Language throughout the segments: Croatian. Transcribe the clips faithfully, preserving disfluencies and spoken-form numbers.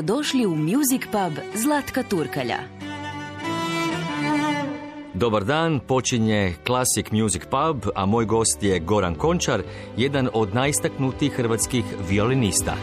Dobrodošli u Music Pub Zlatka Turkalja. Dobar dan, počinje Classic Music Pub, a moj gost je Goran Končar, jedan od najistaknutijih hrvatskih violinista.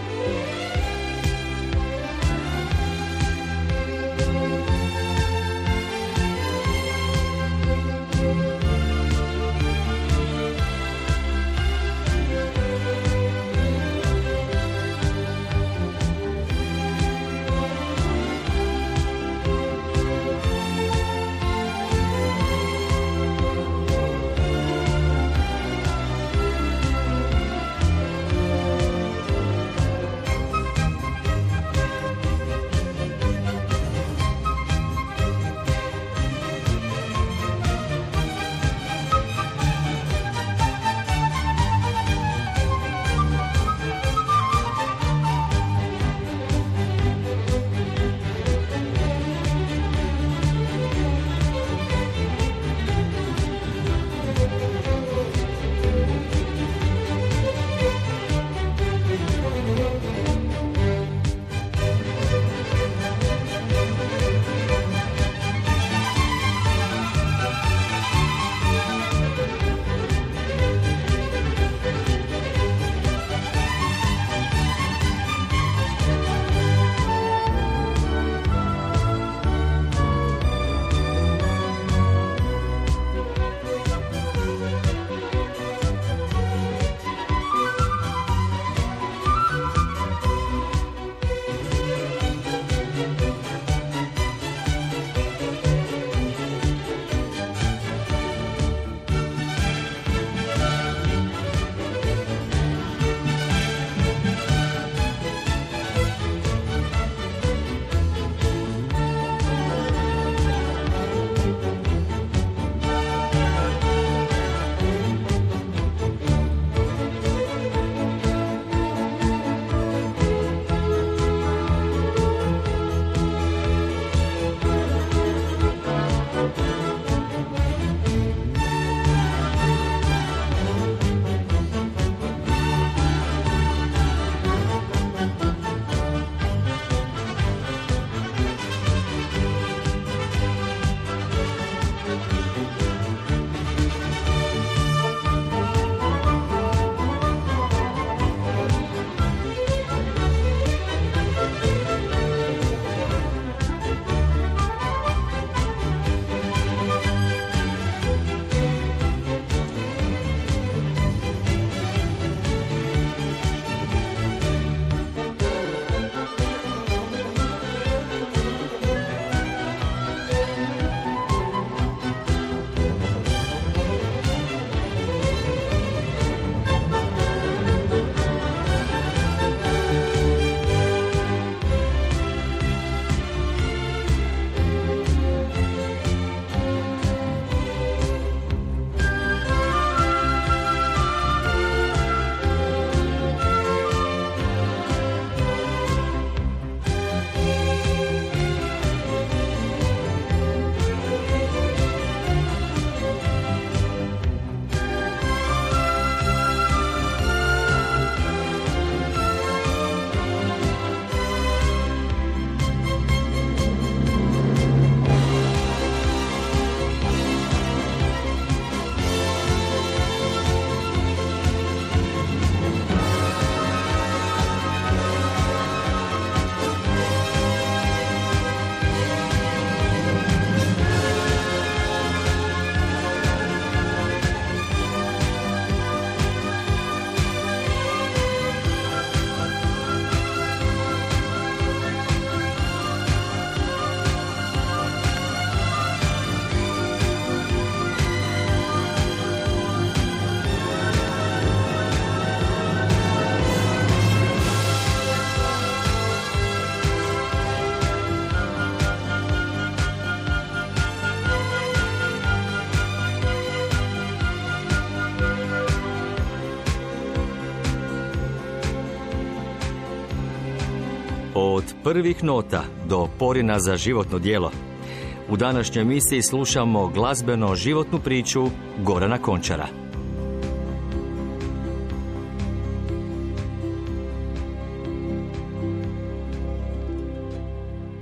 Od prvih nota do porina za životno djelo. U današnjoj emisiji slušamo glazbeno životnu priču Gorana Končara.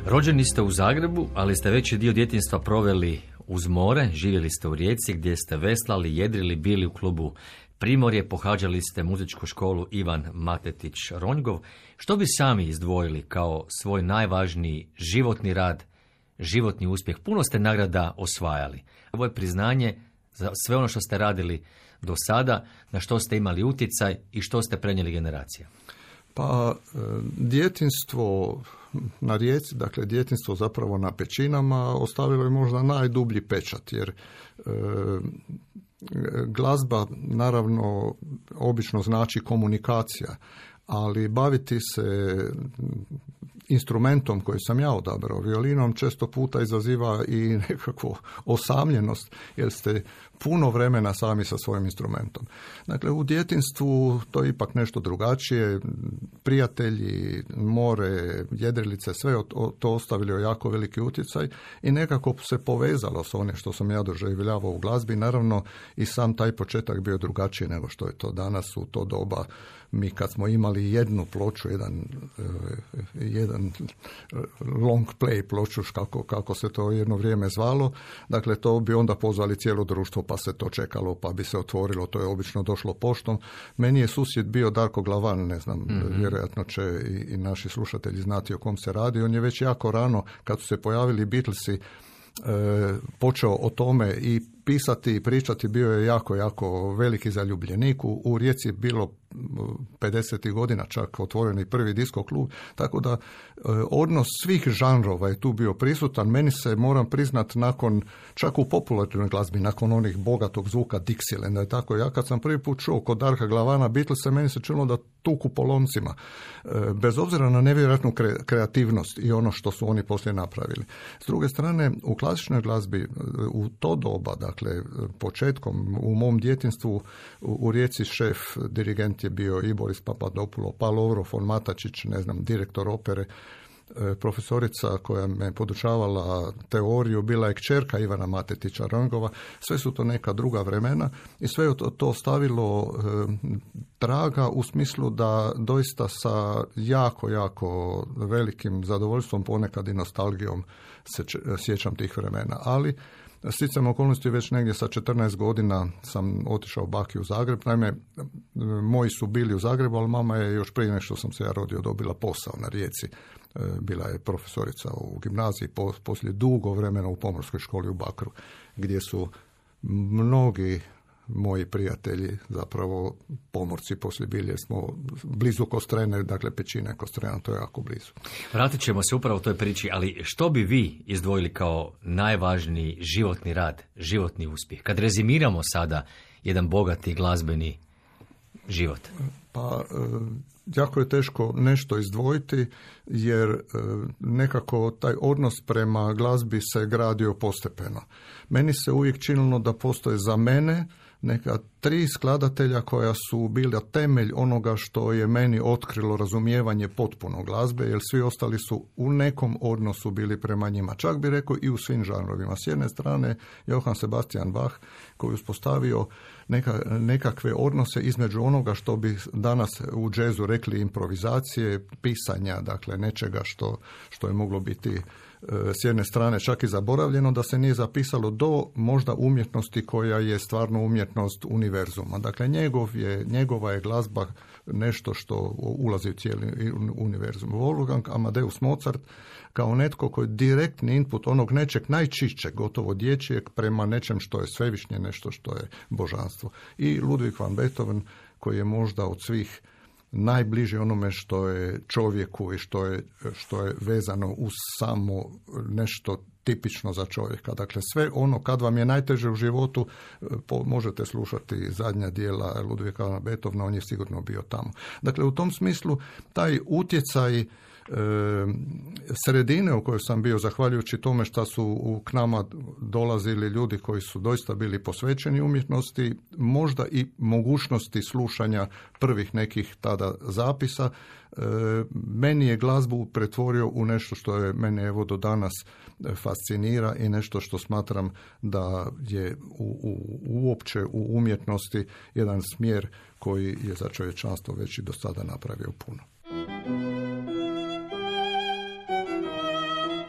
Rođeni ste u Zagrebu, ali ste veći dio djetinjstva proveli uz more, živjeli ste u Rijeci gdje ste veslali, jedrili, bili u klubu Primorje, pohađali ste muzičku školu Ivan Matetić Ronjgov. Što bi sami izdvojili kao svoj najvažniji životni rad, životni uspjeh? Puno ste nagrada osvajali. Ovo je priznanje za sve ono što ste radili do sada, na što ste imali utjecaj i što ste prenijeli generacija. Pa djetinjstvo na Rijeci, dakle djetinjstvo zapravo na Pećinama ostavilo je možda najdublji pečat, jer e, glazba naravno obično znači komunikacija, ali baviti se instrumentom koji sam ja odabrao, violinom, često puta izaziva i nekakvu osamljenost, jer ste puno vremena sami sa svojim instrumentom. Dakle, u djetinjstvu to je ipak nešto drugačije. Prijatelji, more, jedrilice, sve to ostavili jako veliki utjecaj i nekako se povezalo s onim što sam ja doživljavao u glazbi. Naravno, i sam taj početak bio drugačiji nego što je to danas. U to doba mi kad smo imali jednu ploču, jedan, jedan long play ploču, kako, kako se to jedno vrijeme zvalo, dakle to bi onda pozvali cijelo društvo, pa se to čekalo, pa bi se otvorilo, to je obično došlo poštom. Meni je susjed bio Darko Glavan, ne znam, mm-hmm. vjerojatno će i, i naši slušatelji znati o kom se radi. On je već jako rano, kad su se pojavili Beatlesi, e, počeo o tome i pisati i pričati, bio je jako, jako veliki zaljubljenik. U, u Rijeci je bilo pedesetih godina čak otvoreni prvi disko klub, tako da e, odnos svih žanrova je tu bio prisutan. Meni se, moram priznat, nakon, čak u popularnoj glazbi, nakon onih bogatog zvuka Dixieland, je tako, ja kad sam prvi put čuo kod Darka Glavana Beatlese, meni se činilo da tuku po loncima, e, bez obzira na nevjerojatnu kre, kreativnost i ono što su oni poslije napravili. S druge strane, u klasičnoj glazbi, u to doba, dakle, početkom, u mom djetinjstvu, u, u Rijeci šef, dirigent je bio i Boris Papadopulo, pa Lovro von Matačić, ne znam, direktor opere, e, profesorica koja me podučavala teoriju, bila je kćerka Ivana Matetića Ronjgova. Sve su to neka druga vremena i sve je to, to stavilo e, traga u smislu da doista sa jako, jako velikim zadovoljstvom, ponekad i nostalgijom se č, sjećam tih vremena. Ali sticajem okolnosti već negdje sa četrnaest godina sam otišao baki u Zagreb. Naime, moji su bili u Zagrebu, ali mama je još prije nešto sam se ja rodio dobila posao na Rijeci. Bila je profesorica u gimnaziji, poslije dugo vremena u Pomorskoj školi u Bakru, gdje su mnogi moji prijatelji, zapravo pomorci poslije bili, jer smo blizu Kostrene, dakle Pećine, Kostrena, to je jako blizu. Vratit ćemo se upravo u toj priči, ali što bi vi izdvojili kao najvažniji životni rad, životni uspjeh? Kad rezimiramo sada jedan bogati glazbeni život. Pa, jako je teško nešto izdvojiti, jer nekako taj odnos prema glazbi se gradio postepeno. Meni se uvijek činilo da postoje za mene neka tri skladatelja koja su bila temelj onoga što je meni otkrilo razumijevanje potpuno glazbe, jer svi ostali su u nekom odnosu bili prema njima. Čak bi rekao i u svim žanrovima. S jedne strane Johann Sebastian Bach, koji je uspostavio neka, nekakve odnose između onoga što bi danas u džezu rekli improvizacije, pisanja, dakle nečega što, što je moglo biti s jedne strane čak i zaboravljeno, da se nije zapisalo, do možda umjetnosti koja je stvarno umjetnost univerzuma. Dakle, njegov je, njegova je glazba nešto što ulazi u cijeli univerzum. Wolfgang Amadeus Mozart kao netko koji je direktni input onog nečeg najčišćeg, gotovo dječjeg, prema nečem što je svevišnje, nešto što je božanstvo. I Ludwig van Beethoven, koji je možda od svih najbliže onome što je čovjeku i što je, što je vezano uz samo nešto tipično za čovjeka. Dakle, sve ono kad vam je najteže u životu, po, možete slušati zadnja dijela Ludviga van Beethovena, on je sigurno bio tamo. Dakle, u tom smislu taj utjecaj e, sredine u kojoj sam bio, zahvaljujući tome što su u, k nama dolazili ljudi koji su doista bili posvećeni umjetnosti, možda i mogućnosti slušanja prvih nekih tada zapisa, e, meni je glazbu pretvorio u nešto što je mene evo do danas fascinira i nešto što smatram da je u, u, uopće u umjetnosti jedan smjer koji je za čovječanstvo već i do sada napravio puno.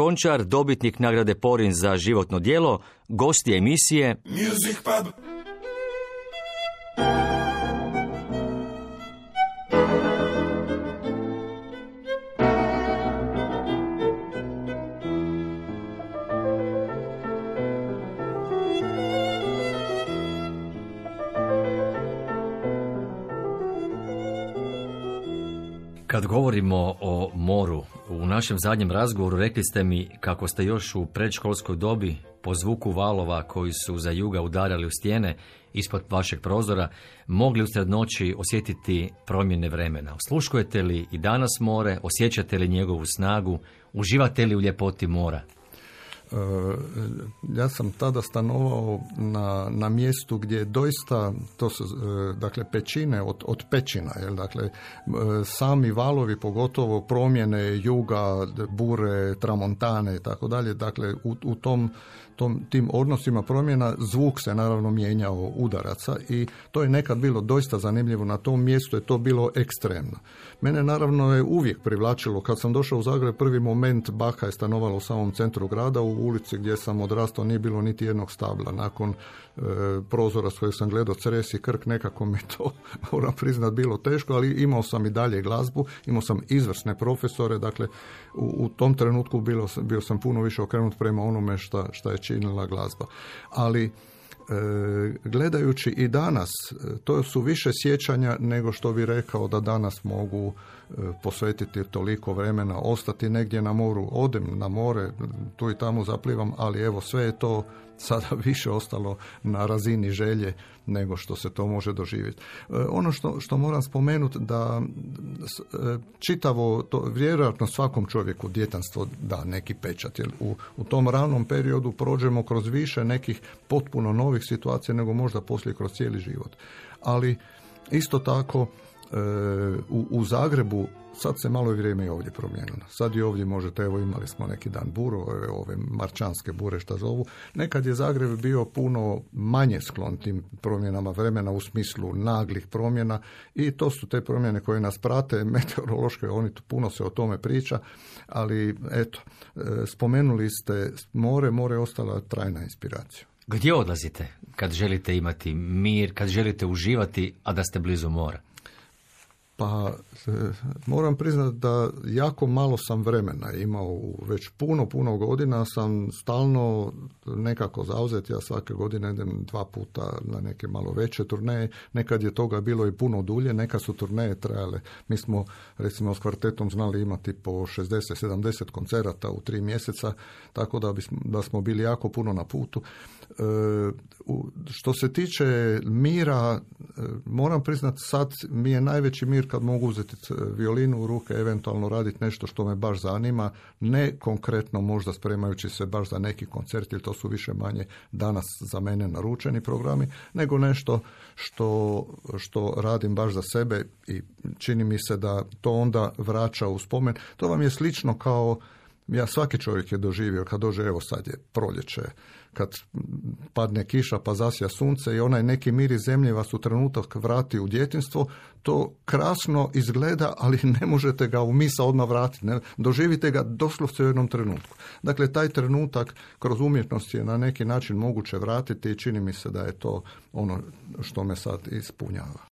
Končar, dobitnik nagrade Porin za životno djelo, gosti emisije Music Pub. Kad govorimo o moru, u našem zadnjem razgovoru rekli ste mi kako ste još u predškolskoj dobi po zvuku valova koji su za juga udarali u stijene ispod vašeg prozora mogli usred noći osjetiti promjene vremena. Osluškujete li i danas more, osjećate li njegovu snagu, uživate li u ljepoti mora? Ja sam tada stanovao na, na mjestu gdje doista, to su dakle pećine od, od pećina, jel? Dakle sami valovi, pogotovo promjene juga, bure, tramontane i tako dalje, dakle u, u tom, tom, tim odnosima promjena zvuk se naravno mijenjao udaraca i to je nekad bilo doista zanimljivo, na tom mjestu je to bilo ekstremno. Mene naravno je uvijek privlačilo, kad sam došao u Zagreb, prvi moment, baka je stanovala u samom centru grada, u ulici gdje sam odrastao nije bilo niti jednog stabla. Nakon e, prozora s kojeg sam gledao Cres i Krk, nekako mi to, moram priznat, bilo teško, ali imao sam i dalje glazbu, imao sam izvrsne profesore, dakle u, u tom trenutku bilo, bio sam puno više okrenut prema onome šta, šta je činila glazba. Ali E, gledajući i danas, to su više sjećanja nego što bi rekao da danas mogu e, posvetiti toliko vremena, ostati negdje na moru. Odem na more, tu i tamo zaplivam, ali evo sve je to sada više ostalo na razini želje nego što se to može doživjeti. E, ono što, što moram spomenuti da e, čitavo, to vjerojatno svakom čovjeku djetinjstvo da neki pečat, jer u, u tom ranom periodu prođemo kroz više nekih potpuno novih situacija nego možda poslije kroz cijeli život. Ali isto tako e, u, u Zagrebu sad se malo i vrijeme i ovdje promijenilo. Sad i ovdje možete, evo imali smo neki dan buru, ove, ove marčanske bure šta zovu. Nekad je Zagreb bio puno manje sklon tim promjenama vremena u smislu naglih promjena i to su te promjene koje nas prate, meteorološke, oni puno se o tome priča, ali eto, spomenuli ste more, more je ostala trajna inspiracija. Gdje odlazite kad želite imati mir, kad želite uživati, a da ste blizu mora? Pa moram priznati da jako malo sam vremena imao, već puno, puno godina sam stalno nekako zauzet, ja svake godine idem dva puta na neke malo veće turneje, nekad je toga bilo i puno dulje, nekad su turneje trajale, mi smo recimo s kvartetom znali imati po šezdeset sedamdeset koncerata u tri mjeseca, tako da, bismo, da smo bili jako puno na putu. E, u, što se tiče mira, e, moram priznati sad mi je najveći mir kad mogu uzeti violinu u ruke, eventualno raditi nešto što me baš zanima, ne konkretno možda spremajući se baš za neki koncert, jer to su više manje danas za mene naručeni programi, nego nešto što, što radim baš za sebe i čini mi se da to onda vraća u spomen. To vam je slično kao, ja svaki čovjek je doživio kad dođe, evo sad je proljeće, kad padne kiša pa zasja sunce i onaj neki mir iz zemlje vas u trenutak vrati u djetinjstvo, to krasno izgleda, ali ne možete ga u misa odmah vratiti. Ne? Doživite ga doslovce u jednom trenutku. Dakle, taj trenutak kroz umjetnost je na neki način moguće vratiti i čini mi se da je to ono što me sad ispunjava.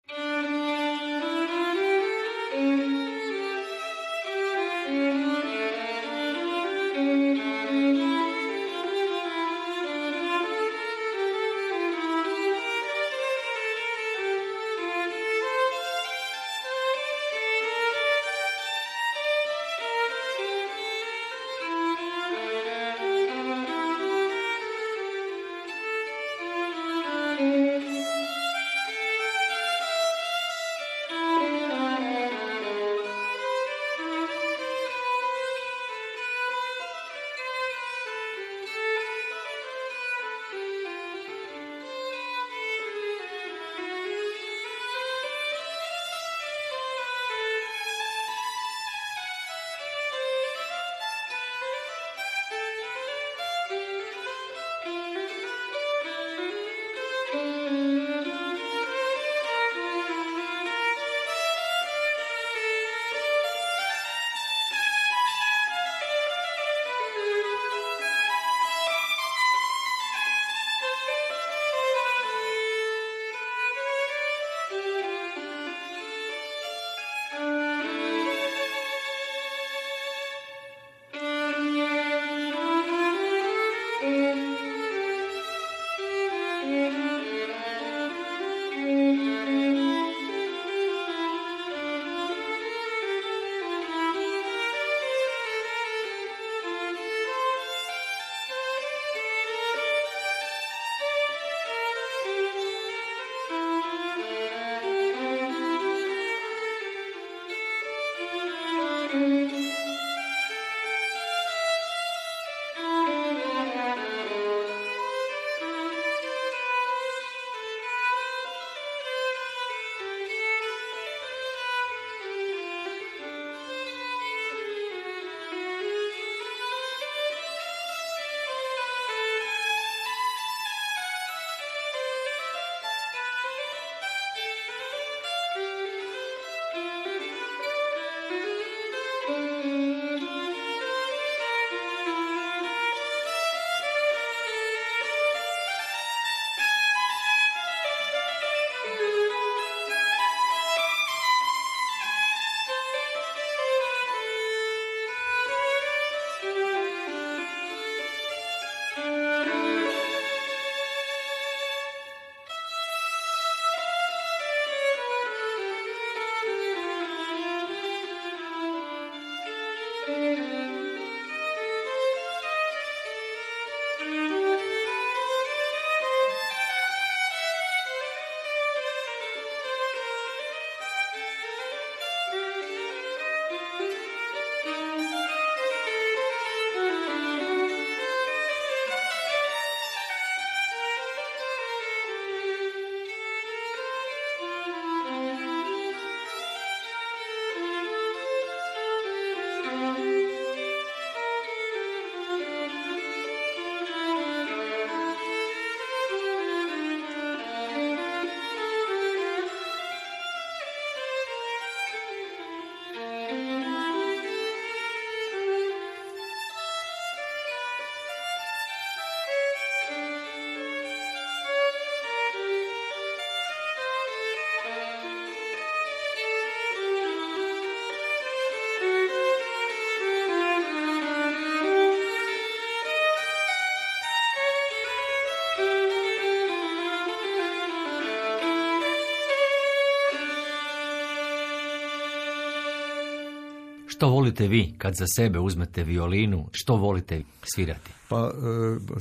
Što volite vi kad za sebe uzmete violinu? Što volite svirati? Pa e,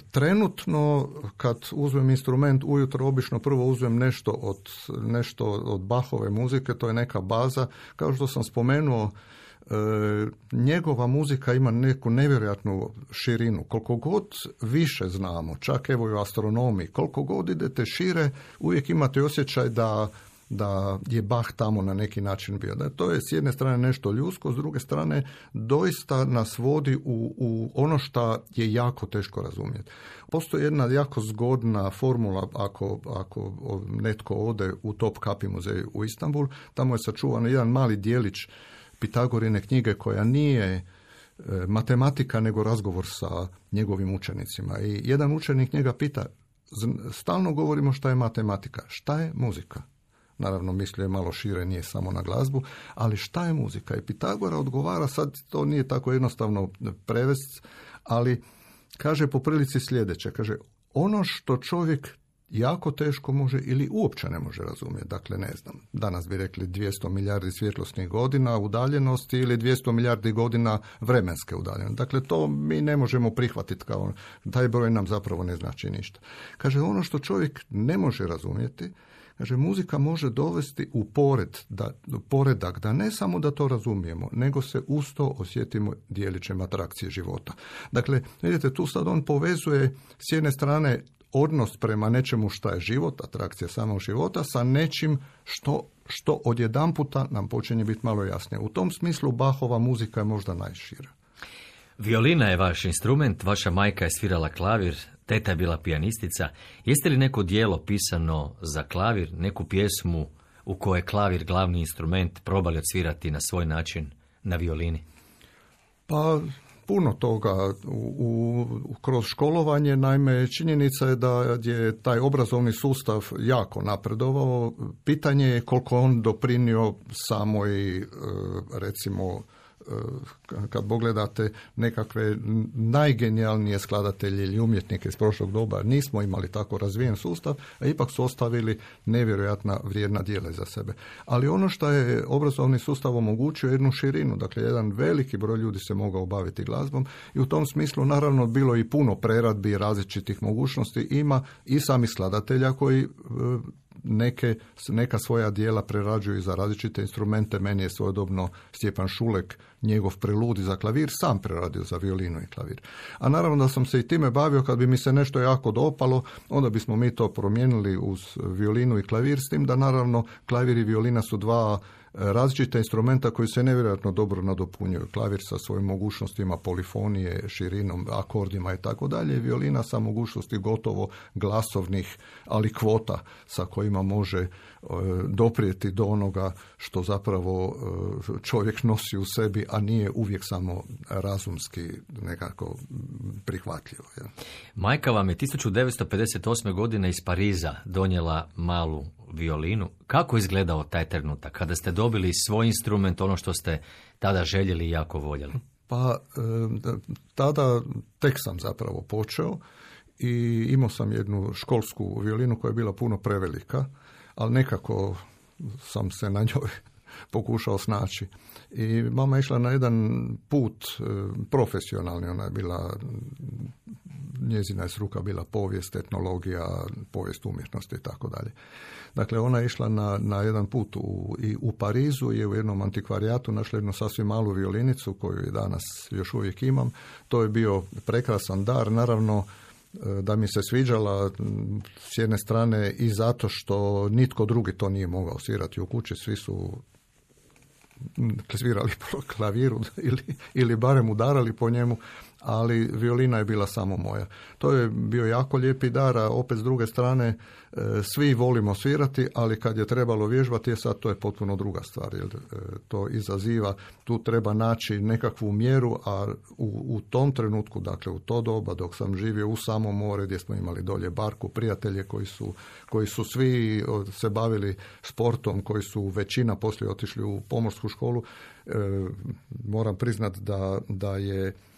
trenutno kad uzmem instrument ujutro obično prvo uzmem nešto od, nešto od Bachove muzike, to je neka baza. Kao što sam spomenuo, e, njegova muzika ima neku nevjerojatnu širinu. Koliko god više znamo, čak evo i u astronomiji, koliko god idete šire, uvijek imate osjećaj da da je Bach tamo na neki način bio. Da to je s jedne strane nešto ljudsko, s druge strane doista nas vodi u, u ono što je jako teško razumjeti. Postoji jedna jako zgodna formula ako, ako netko ode u Top Kapi muzej u Istanbul, tamo je sačuvan jedan mali dijelić Pitagorine knjige koja nije matematika nego razgovor sa njegovim učenicima. I jedan učenik njega pita, stalno govorimo šta je matematika, šta je muzika? Naravno, mislio je malo šire, nije samo na glazbu, ali šta je muzika? I Pitagora odgovara, sad to nije tako jednostavno prevesti, ali kaže po prilici sljedeće, kaže, ono što čovjek jako teško može ili uopće ne može razumjeti, dakle ne znam, danas bi rekli dvjesto milijardi svjetlosnih godina udaljenosti ili dvjesto milijardi godina vremenske udaljenosti. Dakle, to mi ne možemo prihvatiti kao, taj broj nam zapravo ne znači ništa. Kaže, ono što čovjek ne može razumjeti, kaže, muzika može dovesti u pored, da, poredak, da ne samo da to razumijemo, nego se usto osjetimo dijelićem atrakcije života. Dakle, vidite, tu sad on povezuje s jedne strane odnos prema nečemu šta je život, atrakcija samog života, sa nečim što, što odjedanputa nam počinje biti malo jasnije. U tom smislu Bachova muzika je možda najšira. Violina je vaš instrument, vaša majka je svirala klavir, teta je bila pijanistica. Jeste li neko djelo pisano za klavir, neku pjesmu u kojoj je klavir glavni instrument, probali odsvirati na svoj način na violini? Pa puno toga u, u, kroz školovanje, naime činjenica je da je taj obrazovni sustav jako napredovao. Pitanje je koliko on doprinio samoj, recimo, kad pogledate nekakve najgenijalnije skladatelje ili umjetnike iz prošlog doba, nismo imali tako razvijen sustav, a ipak su ostavili nevjerojatna vrijedna djela za sebe. Ali ono što je obrazovni sustav omogućio jednu širinu, dakle jedan veliki broj ljudi se mogao baviti glazbom i u tom smislu naravno bilo i puno preradbi i različitih mogućnosti. Ima i sami skladatelja koji neke, neka svoja djela prerađuju za različite instrumente. Meni je svojedobno Stjepan Šulek njegov preludi za klavir sam preradio za violinu i klavir. A naravno da sam se i time bavio, kad bi mi se nešto jako dopalo, onda bismo mi to promijenili uz violinu i klavir, s tim da naravno klavir i violina su dva različita instrumenta koji se nevjerojatno dobro nadopunjuju. Klavir sa svojim mogućnostima polifonije, širinom, akordima i tako dalje. Violina sa mogućnosti gotovo glasovnih, ali kvota sa kojima može e, doprijeti do onoga što zapravo e, čovjek nosi u sebi, a nije uvijek samo razumski nekako prihvatljivo. Ja. Majka vam je tisuću devetsto pedeset osme. godine iz Pariza donijela malu violinu. Kako izgledao taj trenutak kada ste dobili svoj instrument, ono što ste tada željeli i jako voljeli? Pa tada tek sam zapravo počeo i imao sam jednu školsku violinu koja je bila puno prevelika, ali nekako sam se na njoj pokušao snaći. I mama je išla na jedan put profesionalni, ona je bila, njezina je struka bila povijest, etnologija, povijest umjetnosti i tako dalje. Dakle, ona je išla na, na jedan put u, i u Parizu i u jednom antikvarijatu našla jednu sasvim malu violinicu koju i danas još uvijek imam. To je bio prekrasan dar, naravno da mi se sviđala s jedne strane i zato što nitko drugi to nije mogao svirati u kući, svi su svirali po klaviru ili, ili barem udarali po njemu, ali violina je bila samo moja. To je bio jako lijepi dar, a opet s druge strane svi volimo svirati, ali kad je trebalo vježbati, sad to je potpuno druga stvar, jer to izaziva, tu treba naći nekakvu mjeru, a u, u tom trenutku, dakle u to doba dok sam živio u samom more gdje smo imali dolje barku, prijatelje koji su, koji su svi se bavili sportom, koji su većina poslije otišli u pomorsku školu, e, moram priznat da, da je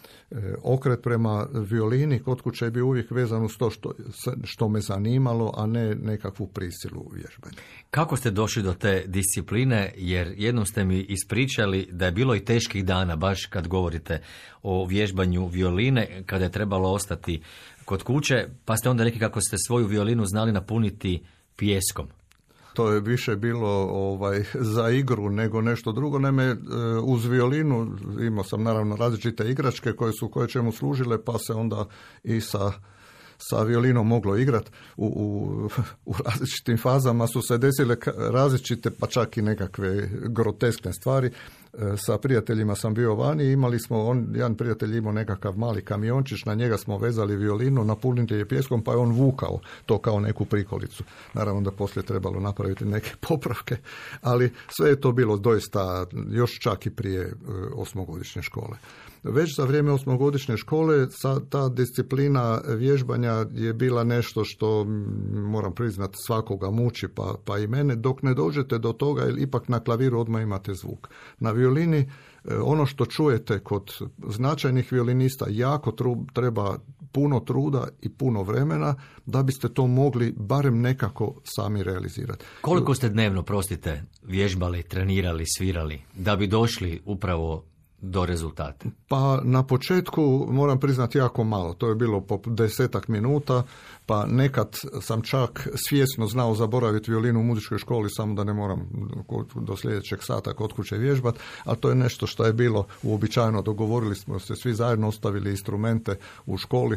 okret prema violini kod kuće je bio uvijek vezan uz to što, što me zanimalo, a ne nekakvu prisilu vježbanja. Kako ste došli do te discipline, jer jednom ste mi ispričali da je bilo i teških dana, baš kad govorite o vježbanju violine, kada je trebalo ostati kod kuće, pa ste onda rekli kako ste svoju violinu znali napuniti pijeskom. To je više bilo ovaj, za igru nego nešto drugo. Naime, uz violinu imao sam naravno različite igračke koje su koje čemu služile, pa se onda i sa, sa violinom moglo igrati. U, u, u različitim fazama su se desile različite, pa čak i nekakve groteskne stvari. Sa prijateljima sam bio vani i imali smo, on, jedan prijatelj imao nekakav mali kamiončić, na njega smo vezali violinu, napunili je pijeskom, pa je on vukao to kao neku prikolicu. Naravno da poslije trebalo napraviti neke popravke, ali sve je to bilo doista još čak i prije osmogodišnje škole. Već za vrijeme osmogodišnje škole ta disciplina vježbanja je bila nešto što, moram priznati, svakoga muči, pa, pa i mene, dok ne dođete do toga, jer ipak na klaviru odmah imate zvuk. Na violini ono što čujete kod značajnih violinista jako tru, treba puno truda i puno vremena da biste to mogli barem nekako sami realizirati. Koliko ste dnevno, prostite, vježbali, trenirali, svirali da bi došli upravo do rezultata? Pa na početku moram priznati jako malo. To je bilo po desetak minuta, pa nekad sam čak svjesno znao zaboraviti violinu u muzičkoj školi samo da ne moram do sljedećeg sata kod kuće vježbati, a to je nešto što je bilo uobičajeno. Dogovorili smo se svi zajedno, ostavili instrumente u školi,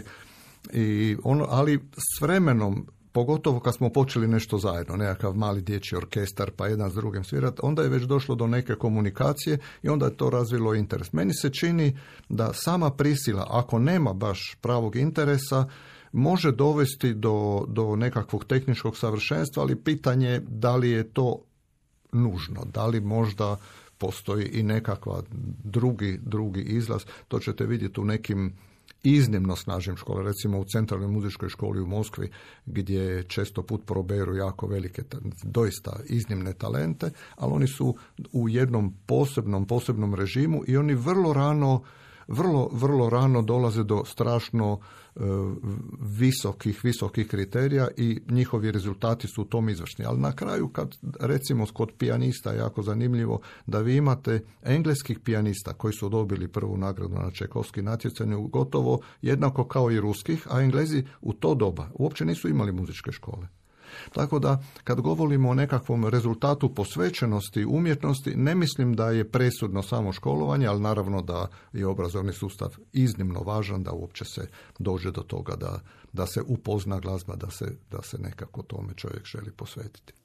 i ono, ali s vremenom, pogotovo kad smo počeli nešto zajedno, nekakav mali dječji orkestar, pa jedan s drugim svirati, onda je već došlo do neke komunikacije i onda je to razvilo interes. Meni se čini da sama prisila, ako nema baš pravog interesa, može dovesti do, do nekakvog tehničkog savršenstva, ali pitanje je da li je to nužno, da li možda postoji i nekakva drugi, drugi izlaz. To ćete vidjeti u nekim iznimno snažnim škole, recimo u centralnoj muzičkoj školi u Moskvi, gdje često put proberu jako velike, doista iznimne talente, ali oni su u jednom posebnom, posebnom režimu i oni vrlo rano, vrlo, vrlo rano dolaze do strašno e, visokih, visokih kriterija i njihovi rezultati su u tom izvršni. Ali na kraju, kad recimo kod pijanista je jako zanimljivo da vi imate engleskih pijanista koji su dobili prvu nagradu na Čajkovskim natjecanju gotovo jednako kao i ruskih, a Englezi u to doba uopće nisu imali muzičke škole. Tako da, kad govorimo o nekakvom rezultatu posvećenosti, umjetnosti, ne mislim da je presudno samo školovanje, ali naravno da je obrazovni sustav iznimno važan da uopće se dođe do toga da, da se upozna glazba, da se, da se nekako tome čovjek želi posvetiti.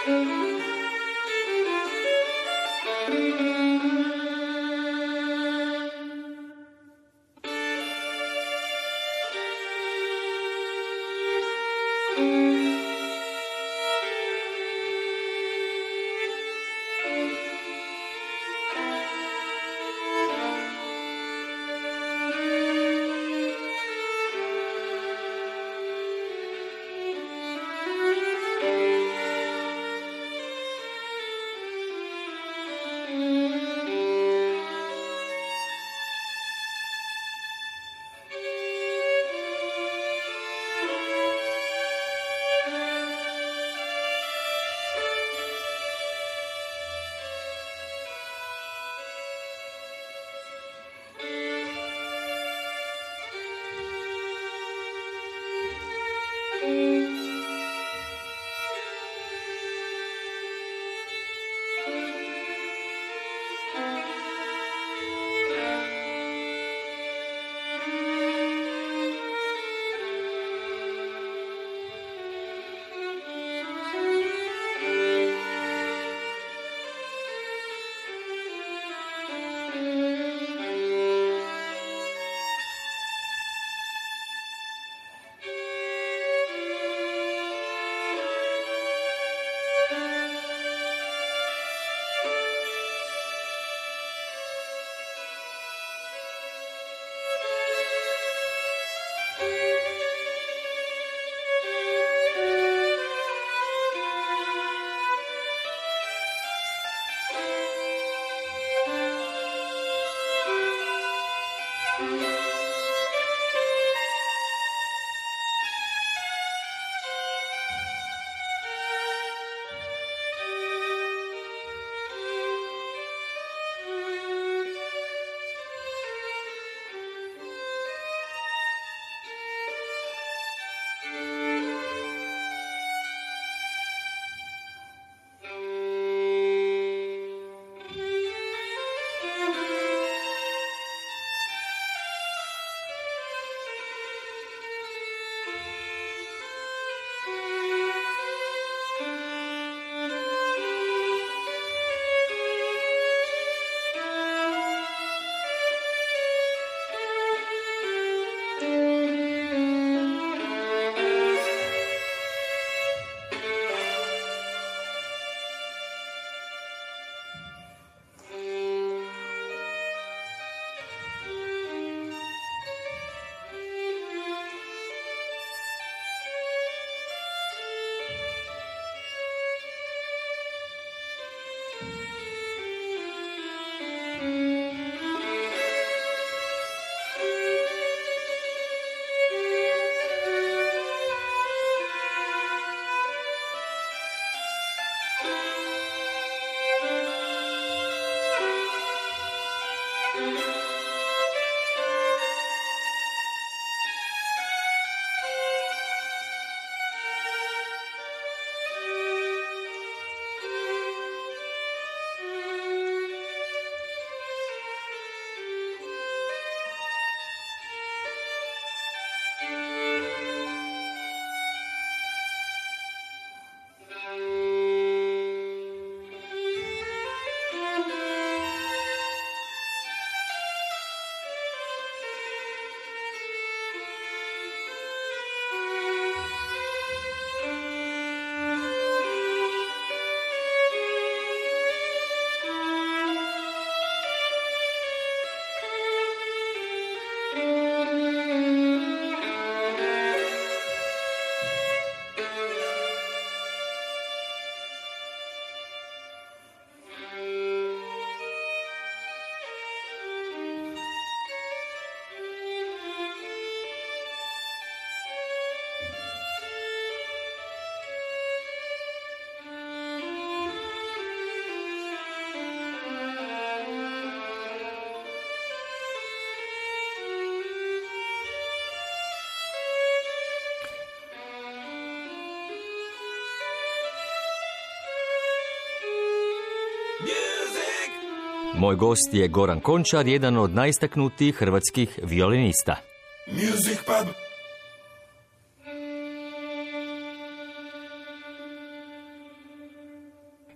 Moj gost je Goran Končar, jedan od najistaknutijih hrvatskih violinista. Music Pub.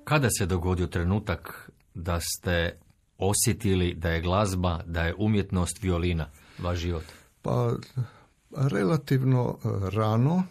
kada se dogodio trenutak da ste osjetili da je glazba, da je umjetnost violina vaš život? Pa relativno rano.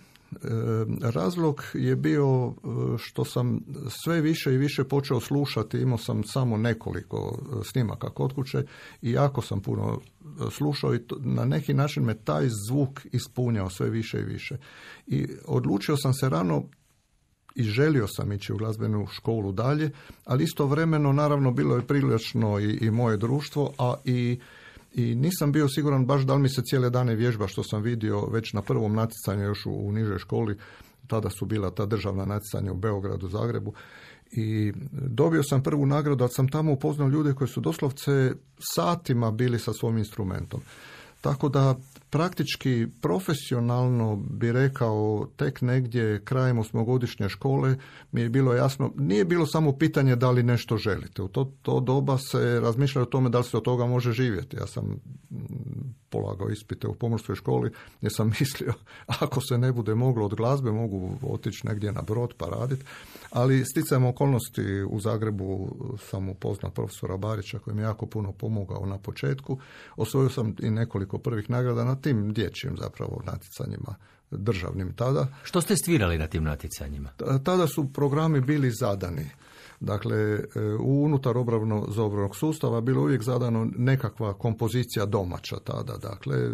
Razlog je bio što sam sve više i više počeo slušati, imao sam samo nekoliko snimaka kod kuće i jako sam puno slušao i to, na neki način me taj zvuk ispunjao sve više i više. I odlučio sam se rano i želio sam ići u glazbenu školu dalje, ali istovremeno naravno bilo je prilično i, i moje društvo, a i I nisam bio siguran baš da li mi se cijele dane vježba, što sam vidio već na prvom natjecanju još u, u nižoj školi. Tada su bila ta državna natjecanja u Beogradu, Zagrebu. I dobio sam prvu nagradu, da sam tamo upoznao ljude koji su doslovce satima bili sa svom instrumentom. Tako da praktički profesionalno bi rekao tek negdje krajem osmogodišnje škole mi je bilo jasno, nije bilo samo pitanje da li nešto želite. U to, to doba se razmišljalo o tome da li se od toga može živjeti. Ja sam polagao ispite u pomorskoj školi gdje sam mislio ako se ne bude moglo od glazbe mogu otići negdje na brod pa raditi. Ali sticajem okolnosti u Zagrebu sam upoznao profesora Barića koji mi je jako puno pomogao na početku. Osvojio sam i nekoliko prvih nagrada na tim dječjim zapravo natjecanjima državnim tada. Što ste svirali na tim natjecanjima? Tada su programi bili zadani. Dakle, unutar obrazovnog sustava bilo uvijek zadano nekakva kompozicija domaća tada. Dakle,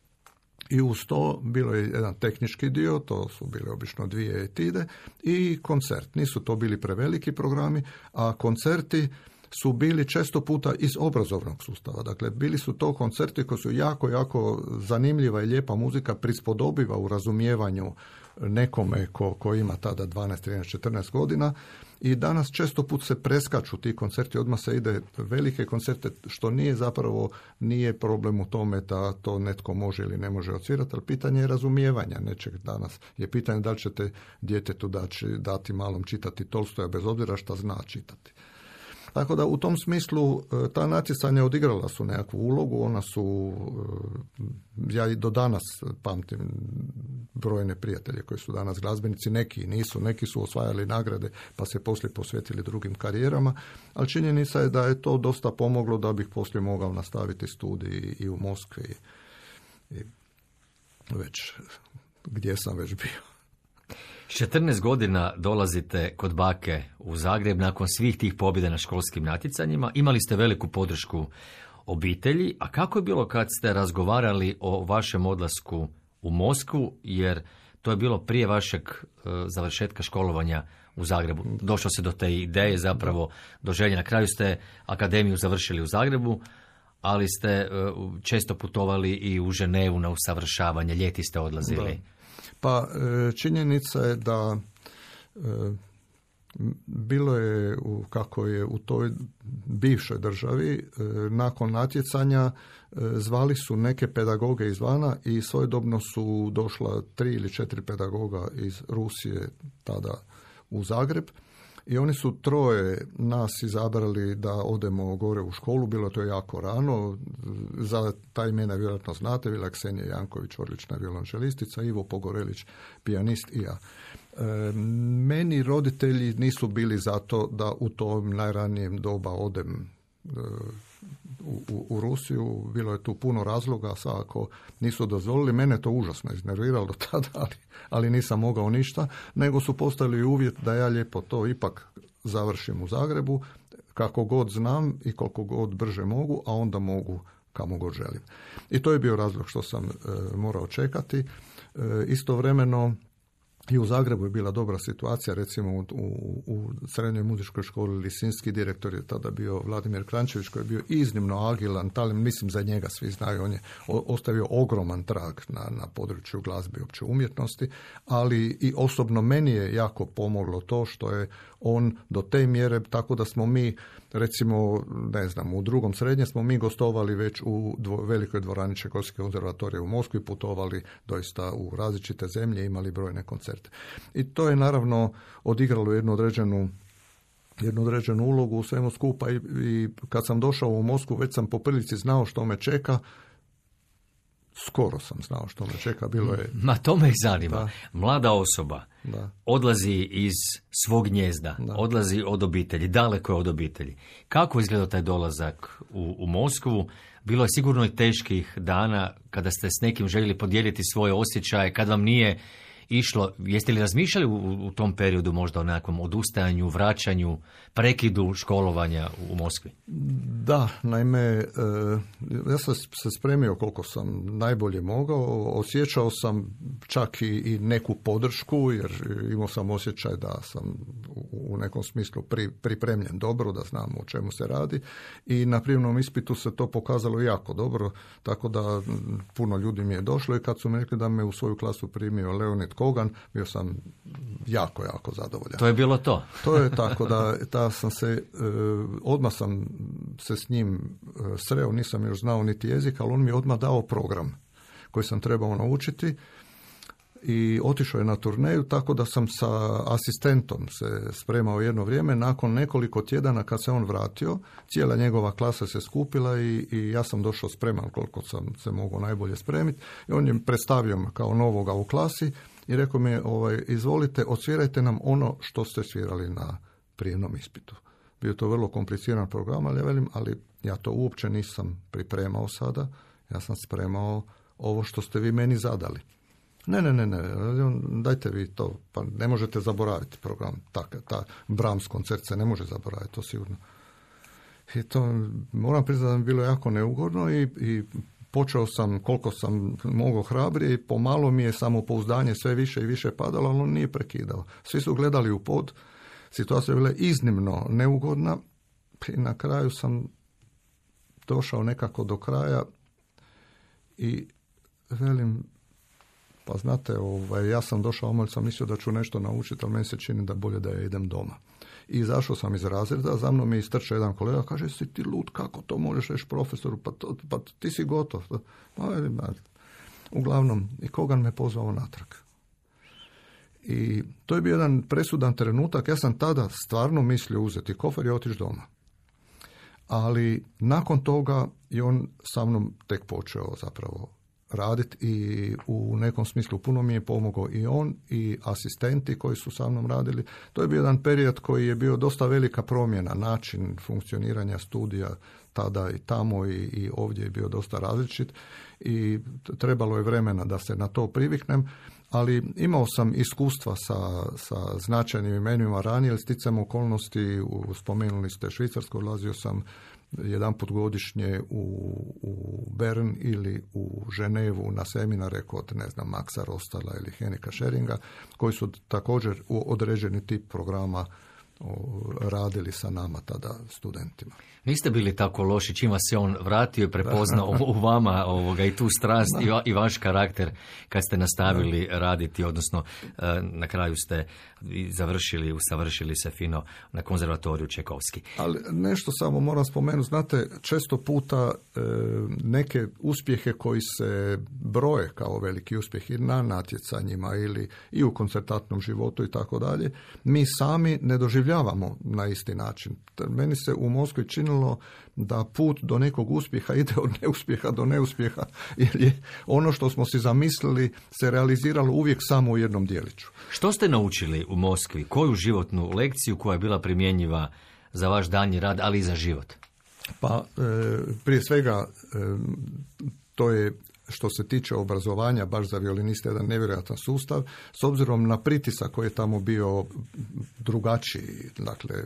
i uz to bilo je jedan tehnički dio, to su bile obično dvije etide i koncert. Nisu to bili preveliki programi, a koncerti su bili često puta iz obrazovnog sustava. Dakle, bili su to koncerti koji su jako, jako zanimljiva i lijepa muzika, prispodobiva u razumijevanju nekome ko, ko ima tada dvanaest, trinaest, četrnaest godina. I danas često put se preskaču ti koncerti, odmah se ide velike koncerte, što nije zapravo, nije problem u tome da to netko može ili ne može odsvirati, ali pitanje je razumijevanja nečeg danas. Je pitanje da li ćete djetetu dati, dati malom čitati Tolstoja bez obzira šta zna čitati. Tako da u tom smislu ta natjecanja odigrala su nekakvu ulogu, ona su, ja i do danas pamtim brojne prijatelje koji su danas glazbenici, neki nisu, neki su osvajali nagrade pa se poslije posvetili drugim karijerama, ali činjenica je da je to dosta pomoglo da bih poslije mogao nastaviti studij i u Moskvi i već gdje sam već bio. S četrnaest godina dolazite kod bake u Zagreb nakon svih tih pobjeda na školskim natjecanjima. Imali ste veliku podršku obitelji, a kako je bilo kad ste razgovarali o vašem odlasku u Moskvu, jer to je bilo prije vašeg uh, završetka školovanja u Zagrebu. Došlo se do te ideje, zapravo do želje. Na kraju ste akademiju završili u Zagrebu, ali ste uh, često putovali i u Ženevu na usavršavanje, ljeti ste odlazili. Da. Pa činjenica je da e, bilo je, u, kako je u toj bivšoj državi, e, nakon natjecanja e, zvali su neke pedagoge izvana i svojedobno su došla tri ili četiri pedagoga iz Rusije tada u Zagreb. I oni su troje nas izabrali da odemo gore u školu, bilo to jako rano, za ta imena vjerojatno znate, bila Ksenija Janković, odlična violončelistica, Ivo Pogorelić, pijanist i ja. E, meni roditelji nisu bili za to da u tom najranijem doba odem e, u, u, u Rusiju, bilo je tu puno razloga, svakako nisu dozvolili, mene to užasno iznerviralo tada, ali, ali nisam mogao ništa, nego su postavili uvjet da ja lijepo to ipak završim u Zagrebu, kako god znam i koliko god brže mogu, a onda mogu kamo god želim. I to je bio razlog što sam e, morao čekati. E, istovremeno i u Zagrebu je bila dobra situacija, recimo u, u, u srednjoj muzičkoj školi Lisinski direktor je tada bio Vladimir Krančević koji je bio iznimno agilan, talim, mislim za njega svi znaju, on je ostavio ogroman trag na, na području glazbe i opće umjetnosti, ali i osobno meni je jako pomoglo to što je on do te mjere, tako da smo mi, recimo, ne znam, u drugom srednje smo mi gostovali već u dvo, velikoj dvorani Čajkovske konzervatorije u Moskvi, putovali doista u različite zemlje, imali brojne koncerte. I to je naravno odigralo jednu određenu jednu određenu ulogu u svemu skupa i, i kad sam došao u Moskvu već sam po prilici znao što me čeka. skoro sam znao što me čeka, bilo je... Ma to me i zanima. Da. Mlada osoba Da. odlazi iz svog gnjezda, Da. odlazi od obitelji, daleko je od obitelji. Kako izgleda taj dolazak u, u Moskvu? Bilo je sigurno i teških dana kada ste s nekim željeli podijeliti svoje osjećaje, kad vam nije išlo. Jeste li razmišljali u, u tom periodu možda o nekakvom odustajanju, vraćanju, prekidu školovanja u Moskvi? Da, naime, e, ja sam se spremio koliko sam najbolje mogao, osjećao sam čak i, i neku podršku, jer imao sam osjećaj da sam u, u nekom smislu pri, pripremljen dobro, da znam o čemu se radi i na prijemnom ispitu se to pokazalo jako dobro, tako da puno ljudi mi je došlo i kad su mi rekli da me u svoju klasu primio Leonid Kogan, bio sam jako, jako zadovoljan. To je bilo to. To je tako da, da sam se, e, odmah sam se s njim e, sreo, nisam još znao niti jezik, ali on mi je odmah dao program koji sam trebao naučiti i otišao je na turneju, tako da sam sa asistentom se spremao jedno vrijeme. Nakon nekoliko tjedana kad se on vratio, cijela njegova klasa se skupila i, i ja sam došao spreman koliko sam se mogao najbolje spremiti i on je predstavio me kao novoga u klasi i rekao mi, ovaj, izvolite, odsvirajte nam ono što ste svirali na prijemnom ispitu. Bio to vrlo kompliciran program, ali ja velim, ali ja to uopće nisam pripremao sada, ja sam spremao ovo što ste vi meni zadali. Ne, ne, ne, ne, dajte vi to, pa ne možete zaboraviti program, tak, ta Brahms koncert se ne može zaboraviti, to sigurno. I to, moram priznati da mi je bilo jako neugodno i, i počeo sam koliko sam mogao hrabrije i pomalo mi je samopouzdanje sve više i više padalo, ali on nije prekidao. Svi su gledali u pod, situacija je bila iznimno neugodna i na kraju sam došao nekako do kraja i velim, pa znate, ovaj, ja sam došao, omolj sam mislio da ću nešto naučiti, ali meni se čini da bolje da ja idem doma. I izašao sam iz razreda, za mnom mi istrče jedan kolega, kaže, si ti lud, kako to možeš reći profesoru, pa, to, pa ti si gotov. Uglavnom, i Kogan me pozvao natrag. I to je bio jedan presudan trenutak, ja sam tada stvarno mislio uzeti kofer i otići doma. Ali nakon toga je on sa mnom tek počeo zapravo raditi i u nekom smislu puno mi je pomogao i on i asistenti koji su sa mnom radili. To je bio jedan period koji je bio dosta velika promjena, način funkcioniranja studija tada i tamo i, i ovdje je bio dosta različit i trebalo je vremena da se na to priviknem, ali imao sam iskustva sa, sa značajnim imenima ranije, sticajem okolnosti, u, spomenuli ste Švicarsku, odlazio sam jedanput godišnje u, u Bern ili u Ženevu na seminare kod, ne znam, Maxa Rostala ili Henika Scheringa, koji su također u određeni tip programa o, radili sa nama tada studentima. Niste bili tako loši, čim vas se on vratio i prepoznao u vama ovoga, i tu strast i, va, i vaš karakter kad ste nastavili da. raditi, odnosno na kraju ste završili, usavršili se fino na konzervatoriju Čajkovski. Ali nešto samo moram spomenuti, znate, često puta e, neke uspjehe koji se broje kao veliki uspjeh i na natjecanjima ili i u koncertatnom životu i tako dalje, mi sami ne doživljavamo na isti način. Meni se u Moskvi činilo da put do nekog uspjeha ide od neuspjeha do neuspjeha, jer je ono što smo si zamislili se realiziralo uvijek samo u jednom dijeliću. Što ste naučili u Moskvi? Koju životnu lekciju koja je bila primjenjiva za vaš daljnji rad, ali i za život? Pa, e, prije svega, e, to je što se tiče obrazovanja, baš za violiniste, jedan nevjerojatan sustav, s obzirom na pritisak koji je tamo bio drugačiji. Dakle,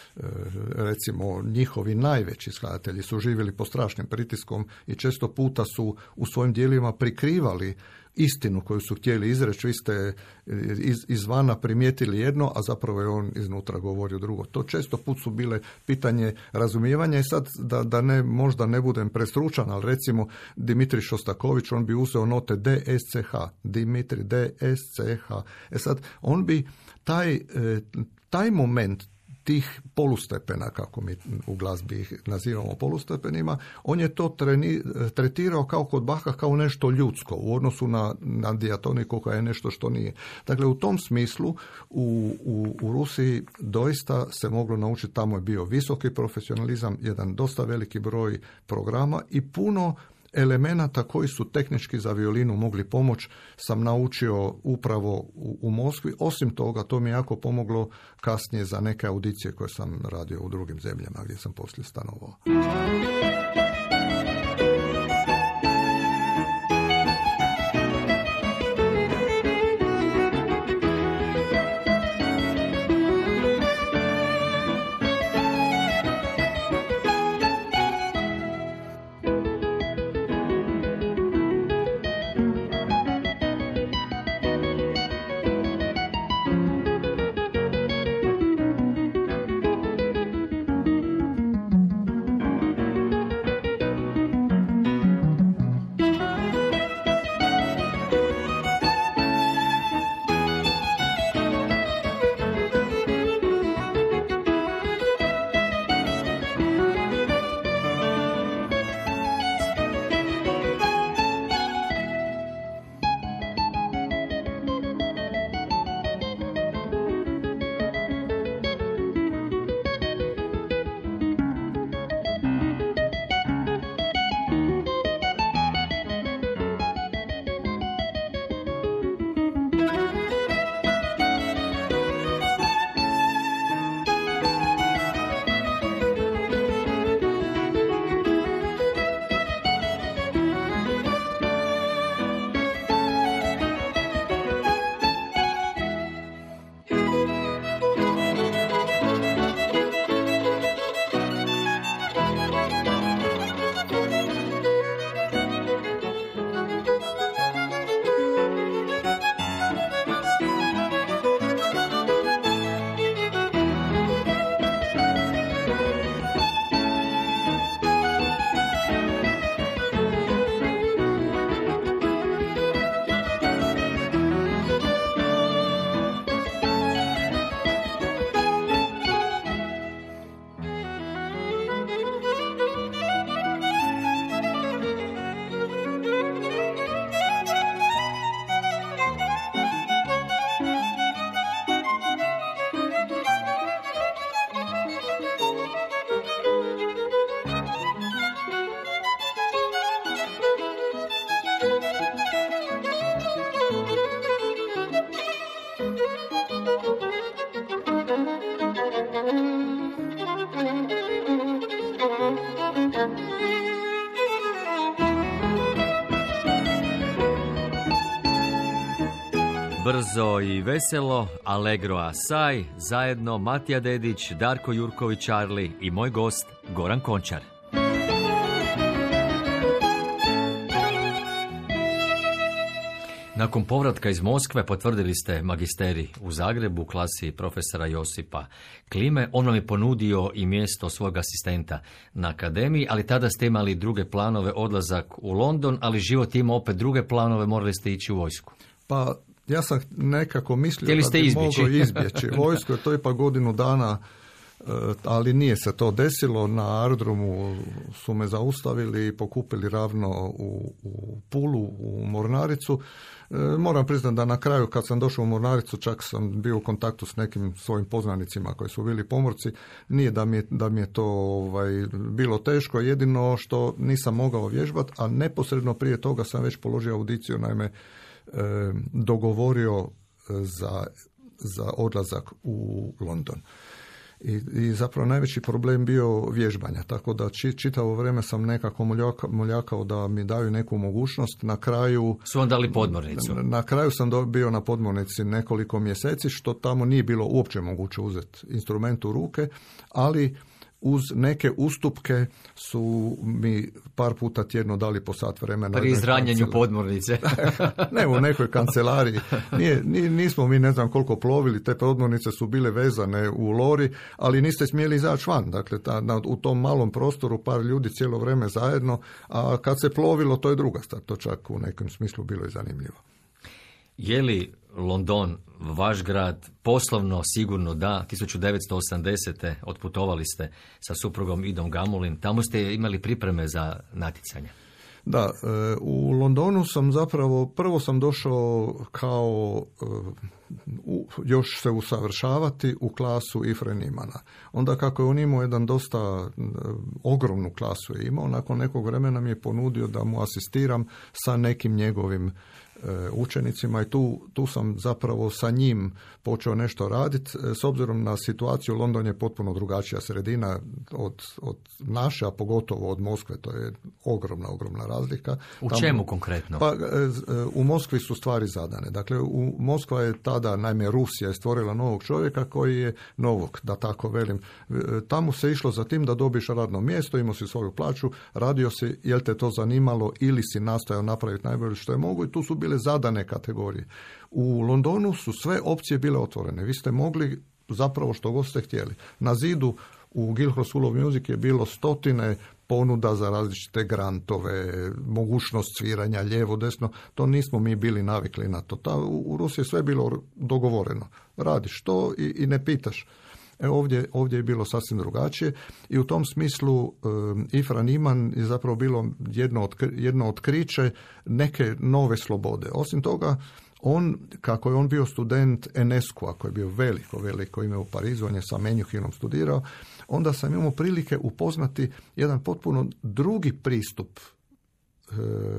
recimo, njihovi najveći skladatelji su živjeli pod strašnim pritiskom i često puta su u svojim dijelima prikrivali istinu koju su htjeli izreći. Vi ste iz, izvana primijetili jedno, a zapravo je on iznutra govorio drugo. To često put su bile pitanje razumijevanja i sad da, da ne, možda ne budem prestručan, ali recimo Dimitrij Šostaković, on bi uzeo note D, S, C, H. Dimitrij D, S, C, H. E sad, on bi taj, taj moment tih polustepena, kako mi u glazbi ih nazivamo polustepenima, on je to treni, tretirao kao kod Baha kao nešto ljudsko u odnosu na, na dijatoniku koja je nešto što nije. Dakle, u tom smislu u, u, u Rusiji doista se moglo naučiti, tamo je bio visoki profesionalizam, jedan dosta veliki broj programa i puno elemenata koji su tehnički za violinu mogli pomoći sam naučio upravo u, u Moskvi. Osim toga, to mi je jako pomoglo kasnije za neke audicije koje sam radio u drugim zemljama gdje sam poslije stanovao. Brzo i veselo, Allegro Assai, zajedno Matija Dedić, Darko Jurković-Charli i moj gost Goran Končar. Nakon povratka iz Moskve potvrdili ste magisterij u Zagrebu u klasi profesora Josipa Klime. On vam je ponudio i mjesto svog asistenta na akademiji, ali tada ste imali druge planove, odlazak u London, ali život ima opet druge planove, morali ste ići u vojsku. Pa ja sam nekako mislio Htjeli da ste bi izbjeći. mogao izbjeći vojsku, to je pa godinu dana, ali nije se to desilo. Na aerodromu su me zaustavili i pokupili ravno u, u Pulu, u Mornaricu. Moram priznati da na kraju kad sam došao u Mornaricu, čak sam bio u kontaktu s nekim svojim poznanicima koji su bili pomorci. Nije da mi je, da mi je to ovaj, bilo teško, jedino što nisam mogao vježbati, a neposredno prije toga sam već položio audiciju, naime dogovorio za, za odlazak u London. I, i zapravo najveći problem bio vježbanja, tako da či, čitavo vrijeme sam nekako moljaka, moljakao da mi daju neku mogućnost. Na kraju su vam dali podmornicu. Na, na kraju sam bio na podmornici nekoliko mjeseci, što tamo nije bilo uopće moguće uzeti instrument u ruke, ali uz neke ustupke su mi par puta tjedno dali po sat vremena. Pri izranjanju podmornice. Ne, u nekoj kancelariji. Nije, nismo mi ne znam koliko plovili, te podmornice su bile vezane u lori, ali niste smjeli izaći van. Dakle, ta, na, u tom malom prostoru par ljudi cijelo vrijeme zajedno, a kad se plovilo, to je druga stvar. To čak u nekom smislu bilo i zanimljivo. Je li London vaš grad? Poslovno sigurno da. tisuću devetsto osamdesete otputovali ste sa suprugom Idom Gamulin. Tamo ste imali pripreme za natjecanje. Da, u Londonu sam zapravo, prvo sam došao kao u, još se usavršavati u klasu Ifre Nimana. Onda kako je on imao jedan dosta ogromnu klasu je imao, nakon nekog vremena mi je ponudio da mu asistiram sa nekim njegovim učenicima i tu, tu sam zapravo sa njim počeo nešto raditi. S obzirom na situaciju, London je potpuno drugačija sredina od, od naše, a pogotovo od Moskve, to je ogromna, ogromna razlika. U Tamo, čemu konkretno? Pa u Moskvi su stvari zadane. Dakle, u Moskva je tada, naime Rusija je stvorila novog čovjeka koji je novog, da tako velim. Tamo se išlo za tim da dobiš radno mjesto, imao si svoju plaću, radio si, jel te to zanimalo ili si nastojao napraviti najbolje što je mogu i tu su bile zadane kategorije. U Londonu su sve opcije bile otvorene. Vi ste mogli zapravo što god ste htjeli. Na zidu u Guildhall School of Music je bilo stotine ponuda za različite grantove, mogućnost sviranja lijevo, desno. To nismo mi bili navikli na to. Ta, u, u Rusiji je sve bilo dogovoreno. Radiš to i, i ne pitaš. E ovdje, ovdje je bilo sasvim drugačije i u tom smislu um, Ifra Niman je zapravo bilo jedno, otkri, jedno otkriće neke nove slobode. Osim toga, on, kako je on bio student en es ku a, koji je bio veliko, veliko ime u Parizu, on je sa Menuhinom studirao, onda sam imao prilike upoznati jedan potpuno drugi pristup e,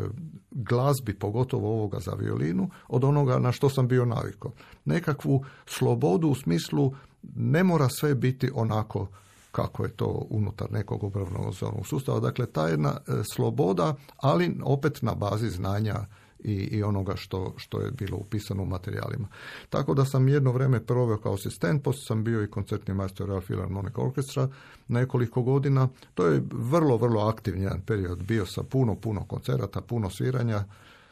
glazbi, pogotovo ovoga za violinu, od onoga na što sam bio navikao. Nekakvu slobodu u smislu ne mora sve biti onako kako je to unutar nekog obrazovnog sustava. Dakle, ta jedna e, sloboda, ali opet na bazi znanja i, i onoga što, što je bilo upisano u materijalima. Tako da sam jedno vrijeme proveo kao asistent, poslije sam bio i koncertni majstor Royal Philharmonic Orchestra nekoliko godina. To je vrlo, vrlo aktivni jedan period bio sa puno, puno koncerata, puno sviranja.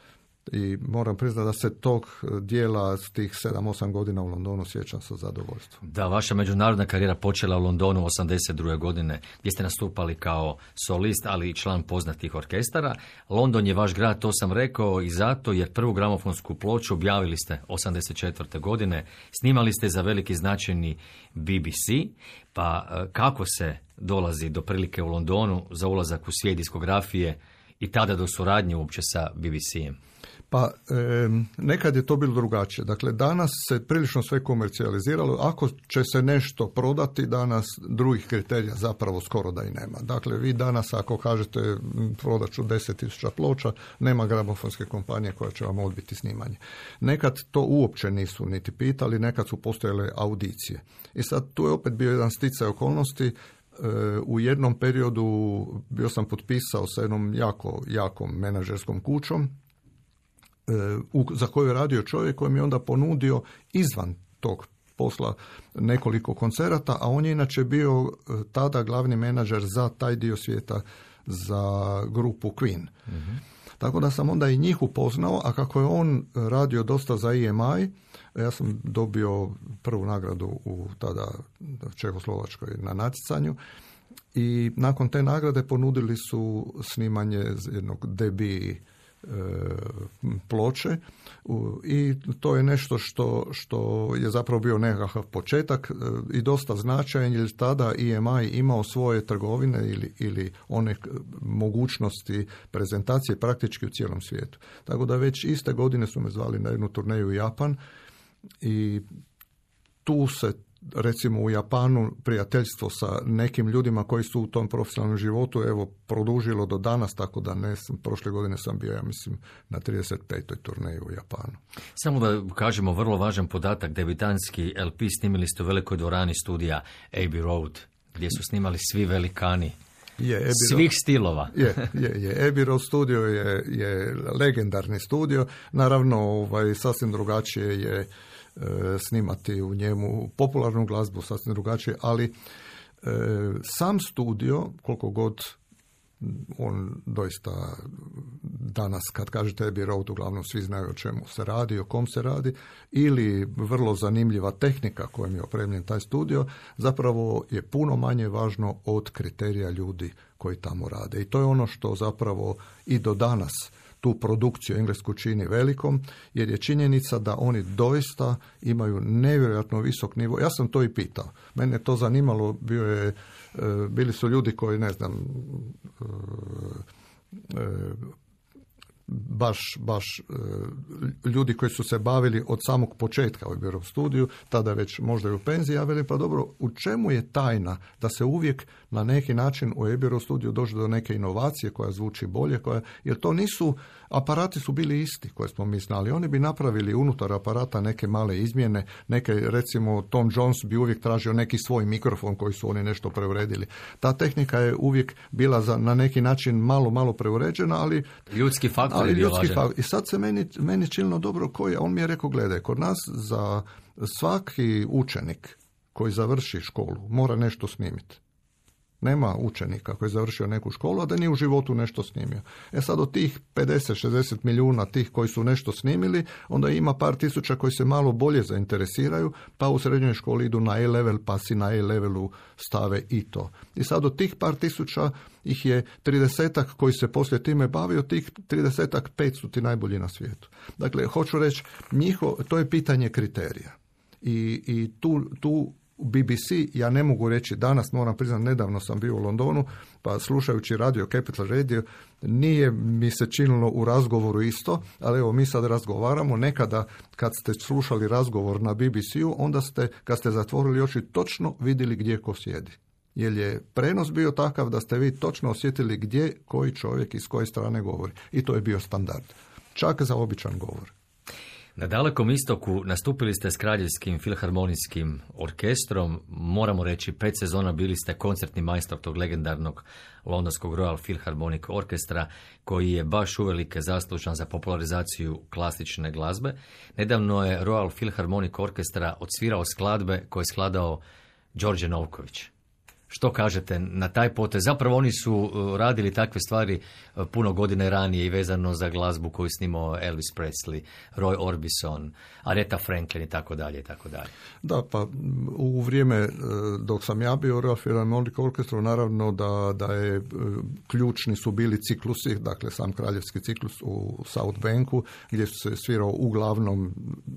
I moram priznati da se tog dijela s tih sedam osam godina u Londonu sjećam sa zadovoljstvom. Da, vaša međunarodna karijera počela u Londonu osamdeset druge godine gdje ste nastupali kao solist, ali i član poznatih orkestara. London je vaš grad, to sam rekao i zato jer prvu gramofonsku ploču objavili ste osamdeset četvrte godine. Snimali ste za veliki značajni B B C. Pa kako se dolazi do prilike u Londonu za ulazak u svijet diskografije i tada do suradnje uopće sa B B C-em? Pa e, nekad je to bilo drugačije. Dakle, danas se prilično sve komercijaliziralo. Ako će se nešto prodati, danas drugih kriterija zapravo skoro da i nema. Dakle, vi danas ako kažete prodat ću deset tisuća ploča, nema gramofonske kompanije koja će vam odbiti snimanje. Nekad to uopće nisu niti pitali, nekad su postojale audicije. I sad tu je opet bio jedan sticaj okolnosti. U jednom periodu bio sam potpisao sa jednom jako, jakom menadžerskom kućom za koju je radio čovjek koji mi je onda ponudio izvan tog posla nekoliko koncerata, a on je inače bio tada glavni menadžer za taj dio svijeta za grupu Queen. Mm-hmm. Tako da sam onda i njih upoznao, a kako je on radio dosta za E M I, ja sam dobio prvu nagradu u tada Čehoslovačkoj na natjecanju i nakon te nagrade ponudili su snimanje jednog debi ploče i to je nešto što, što je zapravo bio nekakav početak i dosta značajan jer tada E M I imao svoje trgovine ili, ili one mogućnosti prezentacije praktički u cijelom svijetu. Tako da već iste godine su me zvali na jednu turneju u Japan i tu se recimo u Japanu prijateljstvo sa nekim ljudima koji su u tom profesionalnom životu evo produžilo do danas, tako da ne sam, prošle godine sam bio, ja mislim, na trideset petoj turneji u Japanu. Samo da kažemo vrlo važan podatak, debitanski L P snimili ste u velikoj dvorani studija Abbey Road, gdje su snimali svi velikani. Je, Abbey svih Road, stilova. Je, je, je. Abbey Road studio je, je legendarni studio, naravno ovaj, sasvim drugačije je snimati u njemu popularnu glazbu, sasvim drugačije, ali e, sam studio, koliko god on doista danas kad kažete Abbey Road, uglavnom svi znaju o čemu se radi, o kom se radi, ili vrlo zanimljiva tehnika kojom je opremljen taj studio, zapravo je puno manje važno od kriterija ljudi koji tamo rade. I to je ono što zapravo i do danas tu produkciju englesku čini velikom, jer je činjenica da oni doista imaju nevjerojatno visok nivo. Ja sam to i pitao. Mene to zanimalo, bio je, bili su ljudi koji, ne znam, baš, baš ljudi koji su se bavili od samog početka u Eberov studiju, tada već možda i u penziji, ja velim, pa dobro, u čemu je tajna da se uvijek na neki način u Eberov studiju dođe do neke inovacije koja zvuči bolje, koja, jer to nisu, aparati su bili isti koje smo mi znali, oni bi napravili unutar aparata neke male izmjene, neke, recimo Tom Jones bi uvijek tražio neki svoj mikrofon koji su oni nešto preuredili. Ta tehnika je uvijek bila za, na neki način malo, malo preuređena, ali ljudski faktor ali je bio ljudski važan. faktor. I sad se meni, meni činilo dobro koji, on mi je rekao, gledaj, kod nas za svaki učenik koji završi školu mora nešto snimiti. Nema učenika koji je završio neku školu, a da nije u životu nešto snimio. E sad od tih pedeset šezdeset milijuna tih koji su nešto snimili, onda ima par tisuća koji se malo bolje zainteresiraju, pa u srednjoj školi idu na A-level, pa si na A-levelu stave i to. I sad od tih par tisuća ih je tridesetak koji se poslije time bavi, od tih tridesetak pet su ti najbolji na svijetu. Dakle, hoću reći, njiho, to je pitanje kriterija. I, i tu, tu B B C, ja ne mogu reći danas, moram priznati, nedavno sam bio u Londonu, pa slušajući radio, Capital Radio, nije mi se činilo u razgovoru isto, ali evo mi sad razgovaramo, nekada kad ste slušali razgovor na B B C-u, onda ste, kad ste zatvorili oči, točno vidjeli gdje ko sjedi. Jer je prenos bio takav da ste vi točno osjetili gdje koji čovjek iz koje strane govori. I to je bio standard. Čak za običan govor. Na Dalekom istoku nastupili ste s Kraljevskim filharmonijskim orkestrom, moramo reći pet sezona bili ste koncertni majstor tog legendarnog londonskog Royal Philharmonic Orkestra, koji je baš uvelike zaslužan za popularizaciju klasične glazbe. Nedavno je Royal Philharmonic Orkestra odsvirao skladbe koje je skladao Đorđe Novković. Što kažete na taj potez? Zapravo oni su radili takve stvari puno godine ranije i vezano za glazbu koju snimao Elvis Presley, Roy Orbison, Aretha Franklin i tako dalje i tako dalje. Da, pa u vrijeme dok sam ja bio u Royal Philharmonic Orchestra, naravno da, da je ključni su bili ciklusi, dakle sam kraljevski ciklus u South Banku, gdje su se svirao uglavnom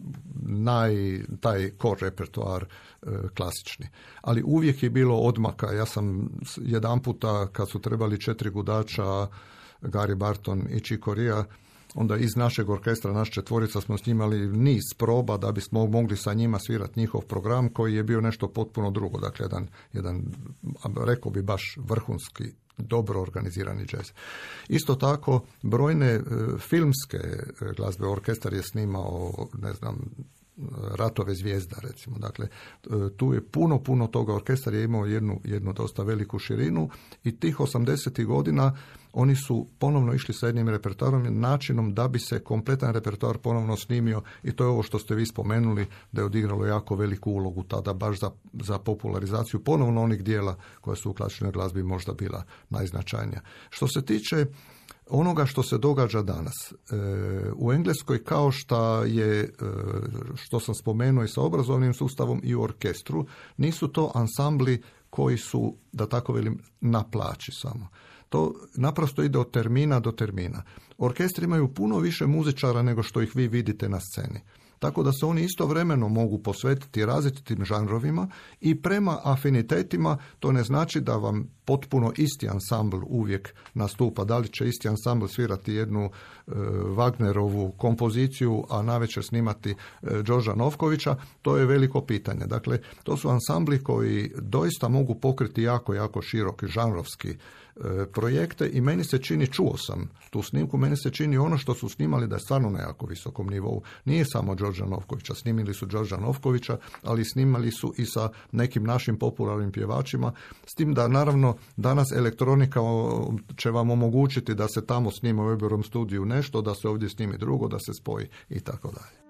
naj, taj core repertoar klasični. Ali uvijek je bilo odmaka. Ja sam jedan puta kad su trebali četiri gudača, Gary Barton i Chick Corea, onda iz našeg orkestra, naš četvorica, smo snimali niz proba da bismo mogli sa njima svirati njihov program koji je bio nešto potpuno drugo. Dakle, jedan, jedan rekao bi baš vrhunski, dobro organizirani džez. Isto tako, brojne filmske glazbe orkestar je snimao, ne znam, Ratove zvijezda, recimo. Dakle, tu je puno, puno toga. Orkestar je imao jednu, jednu dosta veliku širinu i tih osamdesetih godina oni su ponovno išli sa jednim repertoarom, načinom da bi se kompletan repertoar ponovno snimio i to je ovo što ste vi spomenuli, da je odigralo jako veliku ulogu tada baš za, za popularizaciju ponovno onih dijela koja su u klasičnoj glazbi možda bila najznačajnija. Što se tiče onoga što se događa danas. E, u Engleskoj, kao što je, e, što sam spomenuo i sa obrazovnim sustavom i u orkestru, nisu to ansambli koji su, da tako velim, na plaći samo. To naprosto ide od termina do termina. Orkestri imaju puno više muzičara nego što ih vi vidite na sceni. Tako da se oni istovremeno mogu posvetiti različitim žanrovima i prema afinitetima to ne znači da vam potpuno isti ansambl uvijek nastupa. Da li će isti ansambl svirati jednu e, Wagnerovu kompoziciju, a navečer snimati e, Đorđa Novkovića, to je veliko pitanje. Dakle, to su ansambli koji doista mogu pokriti jako, jako široki žanrovski e, projekte i meni se čini, čuo sam tu snimku, meni se čini ono što su snimali da je stvarno na jako visokom nivou. Nije samo Đorđa Novkovića, snimili su Đorđa Novkovića, ali snimali su i sa nekim našim popularnim pjevačima, s tim da naravno danas elektronika će vam omogućiti da se tamo snima u Eberom studiju nešto, da se ovdje snimi drugo, da se spoji i tako dalje.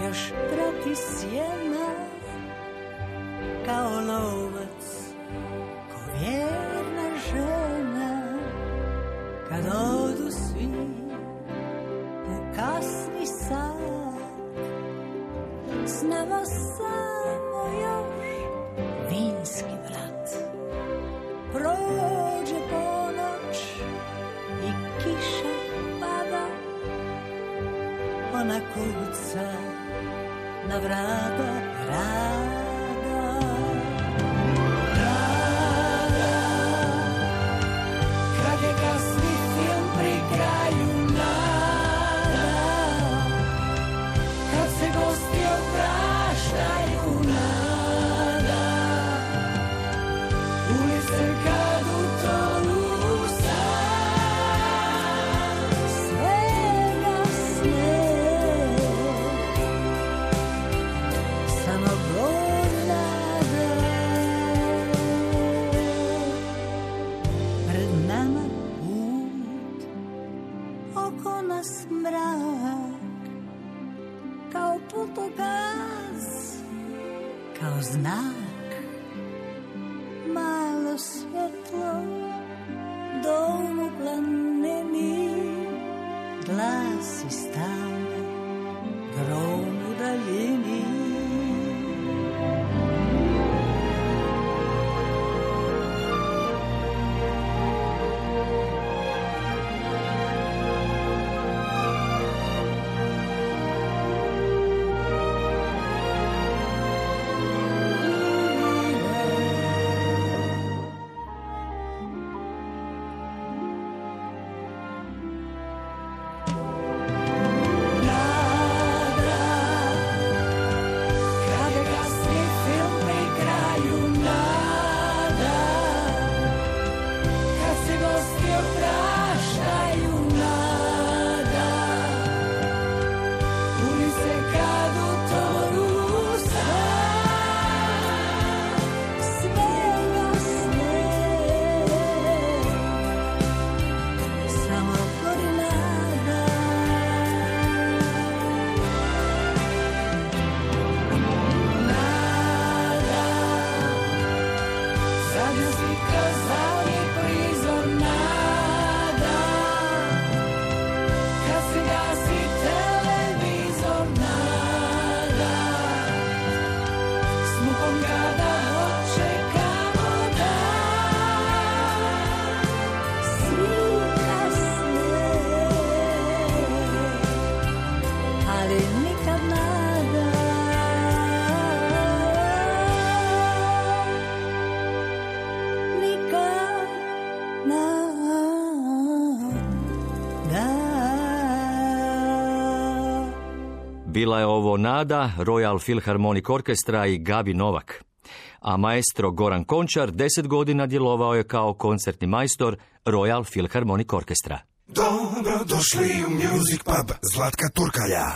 još prati sjena kao lovac, ko vjerna žena. Kad odu svi u kasni sat, s nama samo još vinski vrat. Prođe ponoć i kiša pada, ona kuca na vrata grada. Rada, kad je kasni film pri kraju, nada, kad se gosti opraštaju, nada, ulice kad utonu u san, svega sneg, samo god nada. Pred nama put, oko nas mrak, kao putokaz, kao znak. Malo svjetlo, dom u planini, glas iz tame, grom u daljini. Bila je ovo nada, Royal Philharmonic Orchestra i Gabi Novak. A maestro Goran Končar deset godina djelovao je kao koncertni majstor Royal Philharmonic Orchestra. Dobro došli u Music Pub Zlatka Turkalja.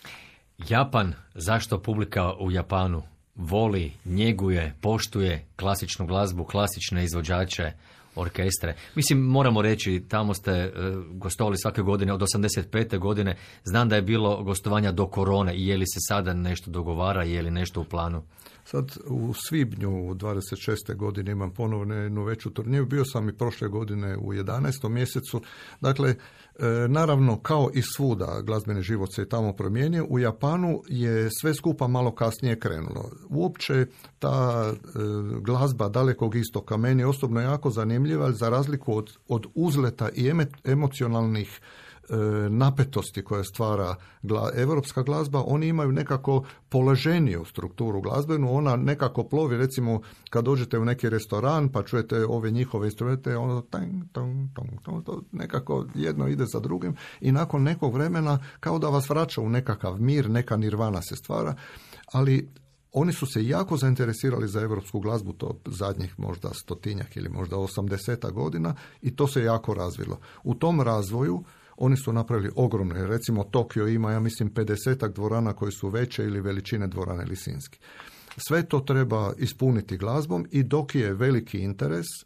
Japan, zašto publika u Japanu voli, njeguje, poštuje klasičnu glazbu, klasične izvođače, orkestre. Mislim, moramo reći, tamo ste e, gostovali svake godine od osamdeset pete godine. Znam da je bilo gostovanja do korone i je li se sada nešto dogovara, je li nešto u planu? Sad u svibnju dvadeset šeste godine imam ponovno jednu veću turneju. Bio sam i prošle godine u jedanaestom mjesecu. Dakle, e, naravno, kao i svuda, glazbeni život se i tamo promijenio. U Japanu je sve skupa malo kasnije krenulo. Uopće ta e, glazba Dalekog istoka meni je osobno jako zanimljiva, za razliku od, od uzleta i eme, emocionalnih napetosti koje stvara gla, evropska glazba, oni imaju nekako položeniju strukturu glazbenu, ona nekako plovi, recimo kad dođete u neki restoran pa čujete ove njihove instrumente, ono tang, tong, tong, tong, to nekako jedno ide za drugim i nakon nekog vremena kao da vas vraća u nekakav mir, neka nirvana se stvara, ali oni su se jako zainteresirali za evropsku glazbu, to zadnjih možda stotinjak ili možda osamdeseta godina i to se jako razvilo. U tom razvoju oni su napravili ogromne, recimo Tokio ima, ja mislim, pedesetak dvorana koji su veće ili veličine dvorane Lisinski. Sve to treba ispuniti glazbom i dok je veliki interes,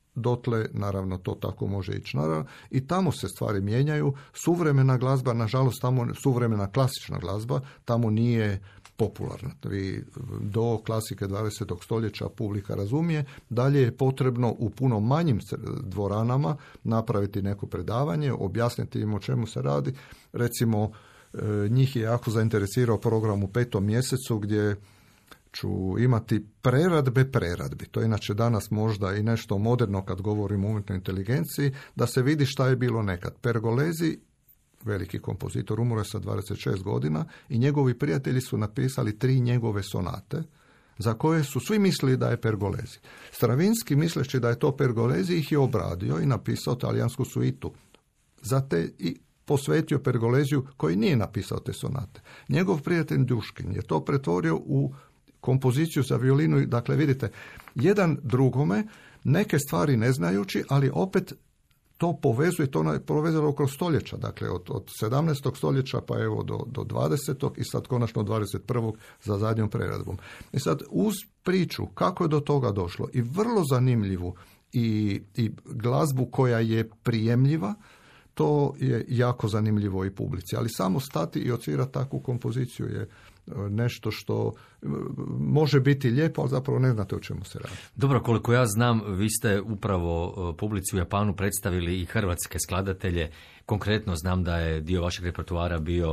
dotle, naravno, to tako može ići. Naravno, i tamo se stvari mijenjaju. Suvremena glazba, nažalost, tamo suvremena klasična glazba, tamo nije popularna. Vi do klasike dvadesetog stoljeća publika razumije. Dalje je potrebno u puno manjim dvoranama napraviti neko predavanje, objasniti im o čemu se radi. Recimo, njih je jako zainteresirao program u petom mjesecu gdje ću imati preradbe preradbi. To je inače danas možda i nešto moderno kad govorimo o umjetnoj inteligenciji, da se vidi šta je bilo nekad. Pergolezi, veliki kompozitor, umro je sa dvadeset šest godina i njegovi prijatelji su napisali tri njegove sonate za koje su svi mislili da je Pergolezi. Stravinski, misleći da je to Pergolezi, ih je obradio i napisao talijansku suitu za te i posvetio Pergoleziju koji nije napisao te sonate. Njegov prijatelj Duškin je to pretvorio u kompoziciju za violinu. Dakle, vidite, jedan drugome neke stvari ne znajući, ali opet to povezuje, to je povezalo kroz stoljeća, dakle od, od sedamnaestog stoljeća pa evo do, do dvadesetog i sad konačno dvadeset prvog za zadnjom preradbom. I sad uz priču kako je do toga došlo i vrlo zanimljivu i, i glazbu koja je prijemljiva, to je jako zanimljivo i publici. Ali samo stati i odsvirati takvu kompoziciju je nešto što može biti lijepo, ali zapravo ne znate o čemu se radi. Dobro, koliko ja znam, vi ste upravo publici u Japanu predstavili i hrvatske skladatelje. Konkretno znam da je dio vašeg repertoara bio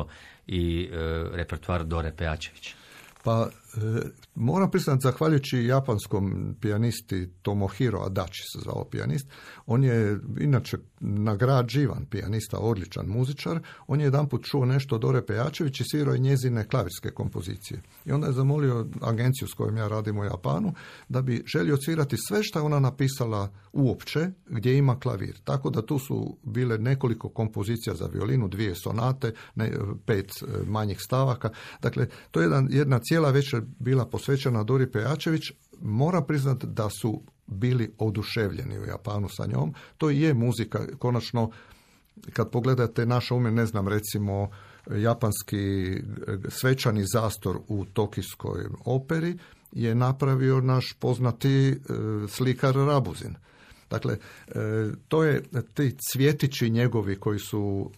i e, repertoar Dore Pejačević. Pa e, moram priznati, zahvaljujući japanskom pijanisti Tomohiro Adachi se zvao pijanist, on je inače nagrađivan pijanista, odličan muzičar, on je jedanput čuo nešto od Dore Pejačević i svirao je njezine klavirske kompozicije. I onda je zamolio agenciju s kojom ja radim u Japanu da bi želio svirati sve što je ona napisala uopće gdje ima klavir. Tako da tu su bile nekoliko kompozicija za violinu, dvije sonate, ne, pet manjih stavaka. Dakle, to je jedan, jedna cijela večer bila posvećena Dori Pejačević. Moram priznati da su bili oduševljeni u Japanu sa njom. To i je muzika. Konačno, kad pogledate naša ume, ne znam, recimo japanski svečani zastor u Tokijskoj operi je napravio naš poznati e, slikar Rabuzin. Dakle, to je ti cvjetići njegovi koji su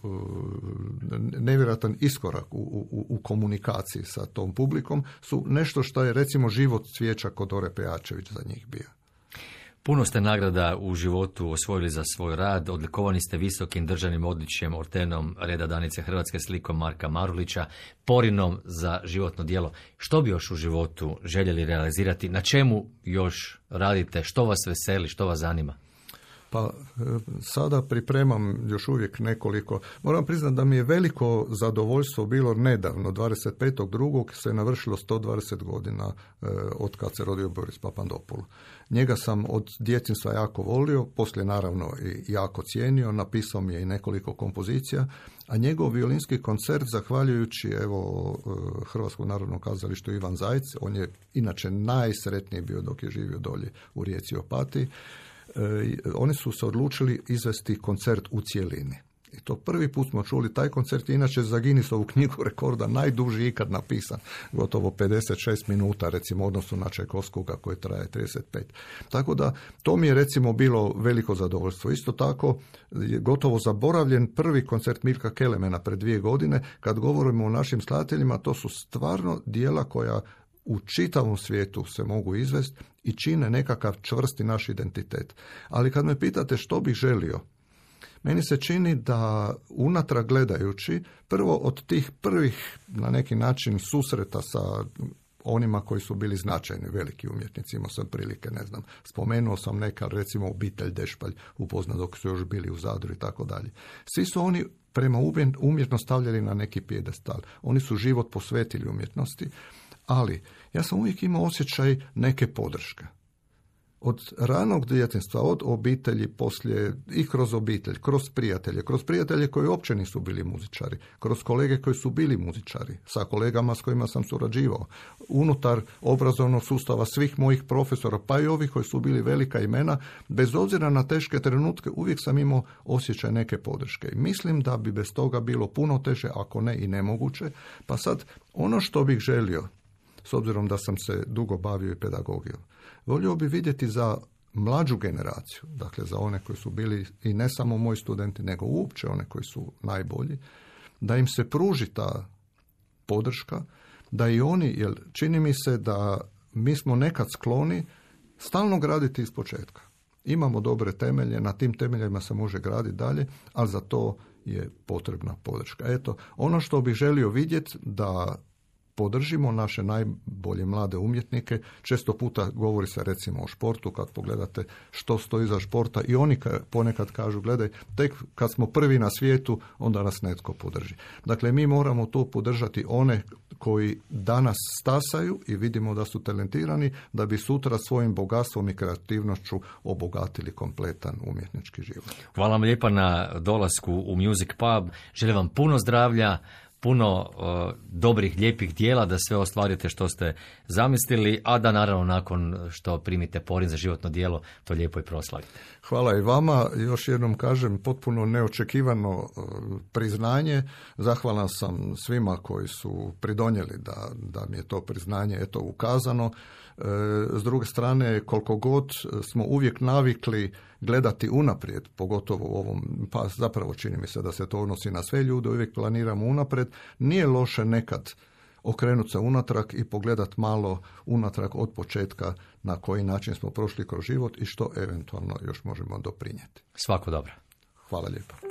nevjerojatan iskorak u, u, u komunikaciji sa tom publikom, su nešto što je recimo život cvijeća kod Dore Pejačević za njih bio. Puno ste nagrada u životu osvojili za svoj rad, odlikovani ste visokim državnim odličjem Ortenom reda Danice Hrvatske, slikom Marka Marulića, Porinom za životno djelo. Što bi još u životu željeli realizirati? Na čemu još radite? Što vas veseli? Što vas zanima? Pa sada pripremam još uvijek nekoliko. Moram priznati da mi je veliko zadovoljstvo bilo nedavno, dvadeset petog drugog se navršilo sto dvadeset godina eh, od kad se rodio Boris Papandopoulou. Njega sam od djetinjstva jako volio, poslije naravno i jako cijenio, napisao mi je i nekoliko kompozicija, a njegov violinski koncert, zahvaljujući evo Hrvatskom narodnom kazalištu Ivan Zajc, on je inače najsretniji bio dok je živio dolje u Rijeci Opatiji, E, oni su se odlučili izvesti koncert u cijelini. I to prvi put smo čuli, taj koncert je inače za Guinnessovu knjigu rekorda najduži ikad napisan, gotovo pedeset šest minuta, recimo, odnosno na Čajkovskoga koji traje trideset pet. Tako da, to mi je recimo bilo veliko zadovoljstvo. Isto tako je gotovo zaboravljen prvi koncert Mirka Kelemena pred dvije godine. Kad govorimo o našim skladateljima, to su stvarno dijela koja u čitavom svijetu se mogu izvesti i čine nekakav čvrsti naš identitet. Ali kad me pitate što bih želio, meni se čini da unatrag gledajući, prvo od tih prvih na neki način susreta sa onima koji su bili značajni, veliki umjetnici, imao sam prilike, ne znam, spomenuo sam neka, recimo obitelj Dešpalj upoznat dok su još bili u Zadru i tako dalje. Svi su oni prema umjetnost stavljali na neki pijedestal. Oni su život posvetili umjetnosti, ali ja sam uvijek imao osjećaj neke podrške. Od ranog djetinjstva, od obitelji, poslije i kroz obitelj, kroz prijatelje, kroz prijatelje koji uopće nisu bili muzičari, kroz kolege koji su bili muzičari, sa kolegama s kojima sam surađivao, unutar obrazovnog sustava svih mojih profesora, pa i ovih koji su bili velika imena, bez obzira na teške trenutke, uvijek sam imao osjećaj neke podrške. I mislim da bi bez toga bilo puno teže, ako ne i nemoguće. Pa sad, ono što bih želio, s obzirom da sam se dugo bavio i pedagogijom, volio bi vidjeti za mlađu generaciju, dakle za one koji su bili i ne samo moji studenti, nego uopće one koji su najbolji, da im se pruži ta podrška, da i oni, jer čini mi se da mi smo nekad skloni stalno graditi iz početka. Imamo dobre temelje, na tim temeljima se može graditi dalje, ali za to je potrebna podrška. Eto, ono što bih želio vidjeti da podržimo naše najbolje mlade umjetnike. Često puta govori se recimo o športu, kad pogledate što stoji iza športa i oni ponekad kažu, gledaj, tek kad smo prvi na svijetu, onda nas netko podrži. Dakle, mi moramo to podržati one koji danas stasaju i vidimo da su talentirani, da bi sutra svojim bogatstvom i kreativnošću obogatili kompletan umjetnički život. Hvala vam lijepa na dolasku u Music Pub. Želim vam puno zdravlja, puno uh, dobrih, lijepih dijela, da sve ostvarite što ste zamislili, a da naravno nakon što primite porin za životno djelo, to lijepo i proslavite. Hvala i vama. Još jednom kažem, potpuno neočekivano uh, priznanje. Zahvalan sam svima koji su pridonijeli da, da mi je to priznanje eto ukazano. E, s druge strane, koliko god smo uvijek navikli gledati unaprijed, pogotovo u ovom, pa zapravo čini mi se da se to odnosi na sve ljude, uvijek planiramo unaprijed, nije loše nekad okrenuti se unatrag i pogledati malo unatrag od početka na koji način smo prošli kroz život i što eventualno još možemo doprinijeti. Svako dobro. Hvala lijepo.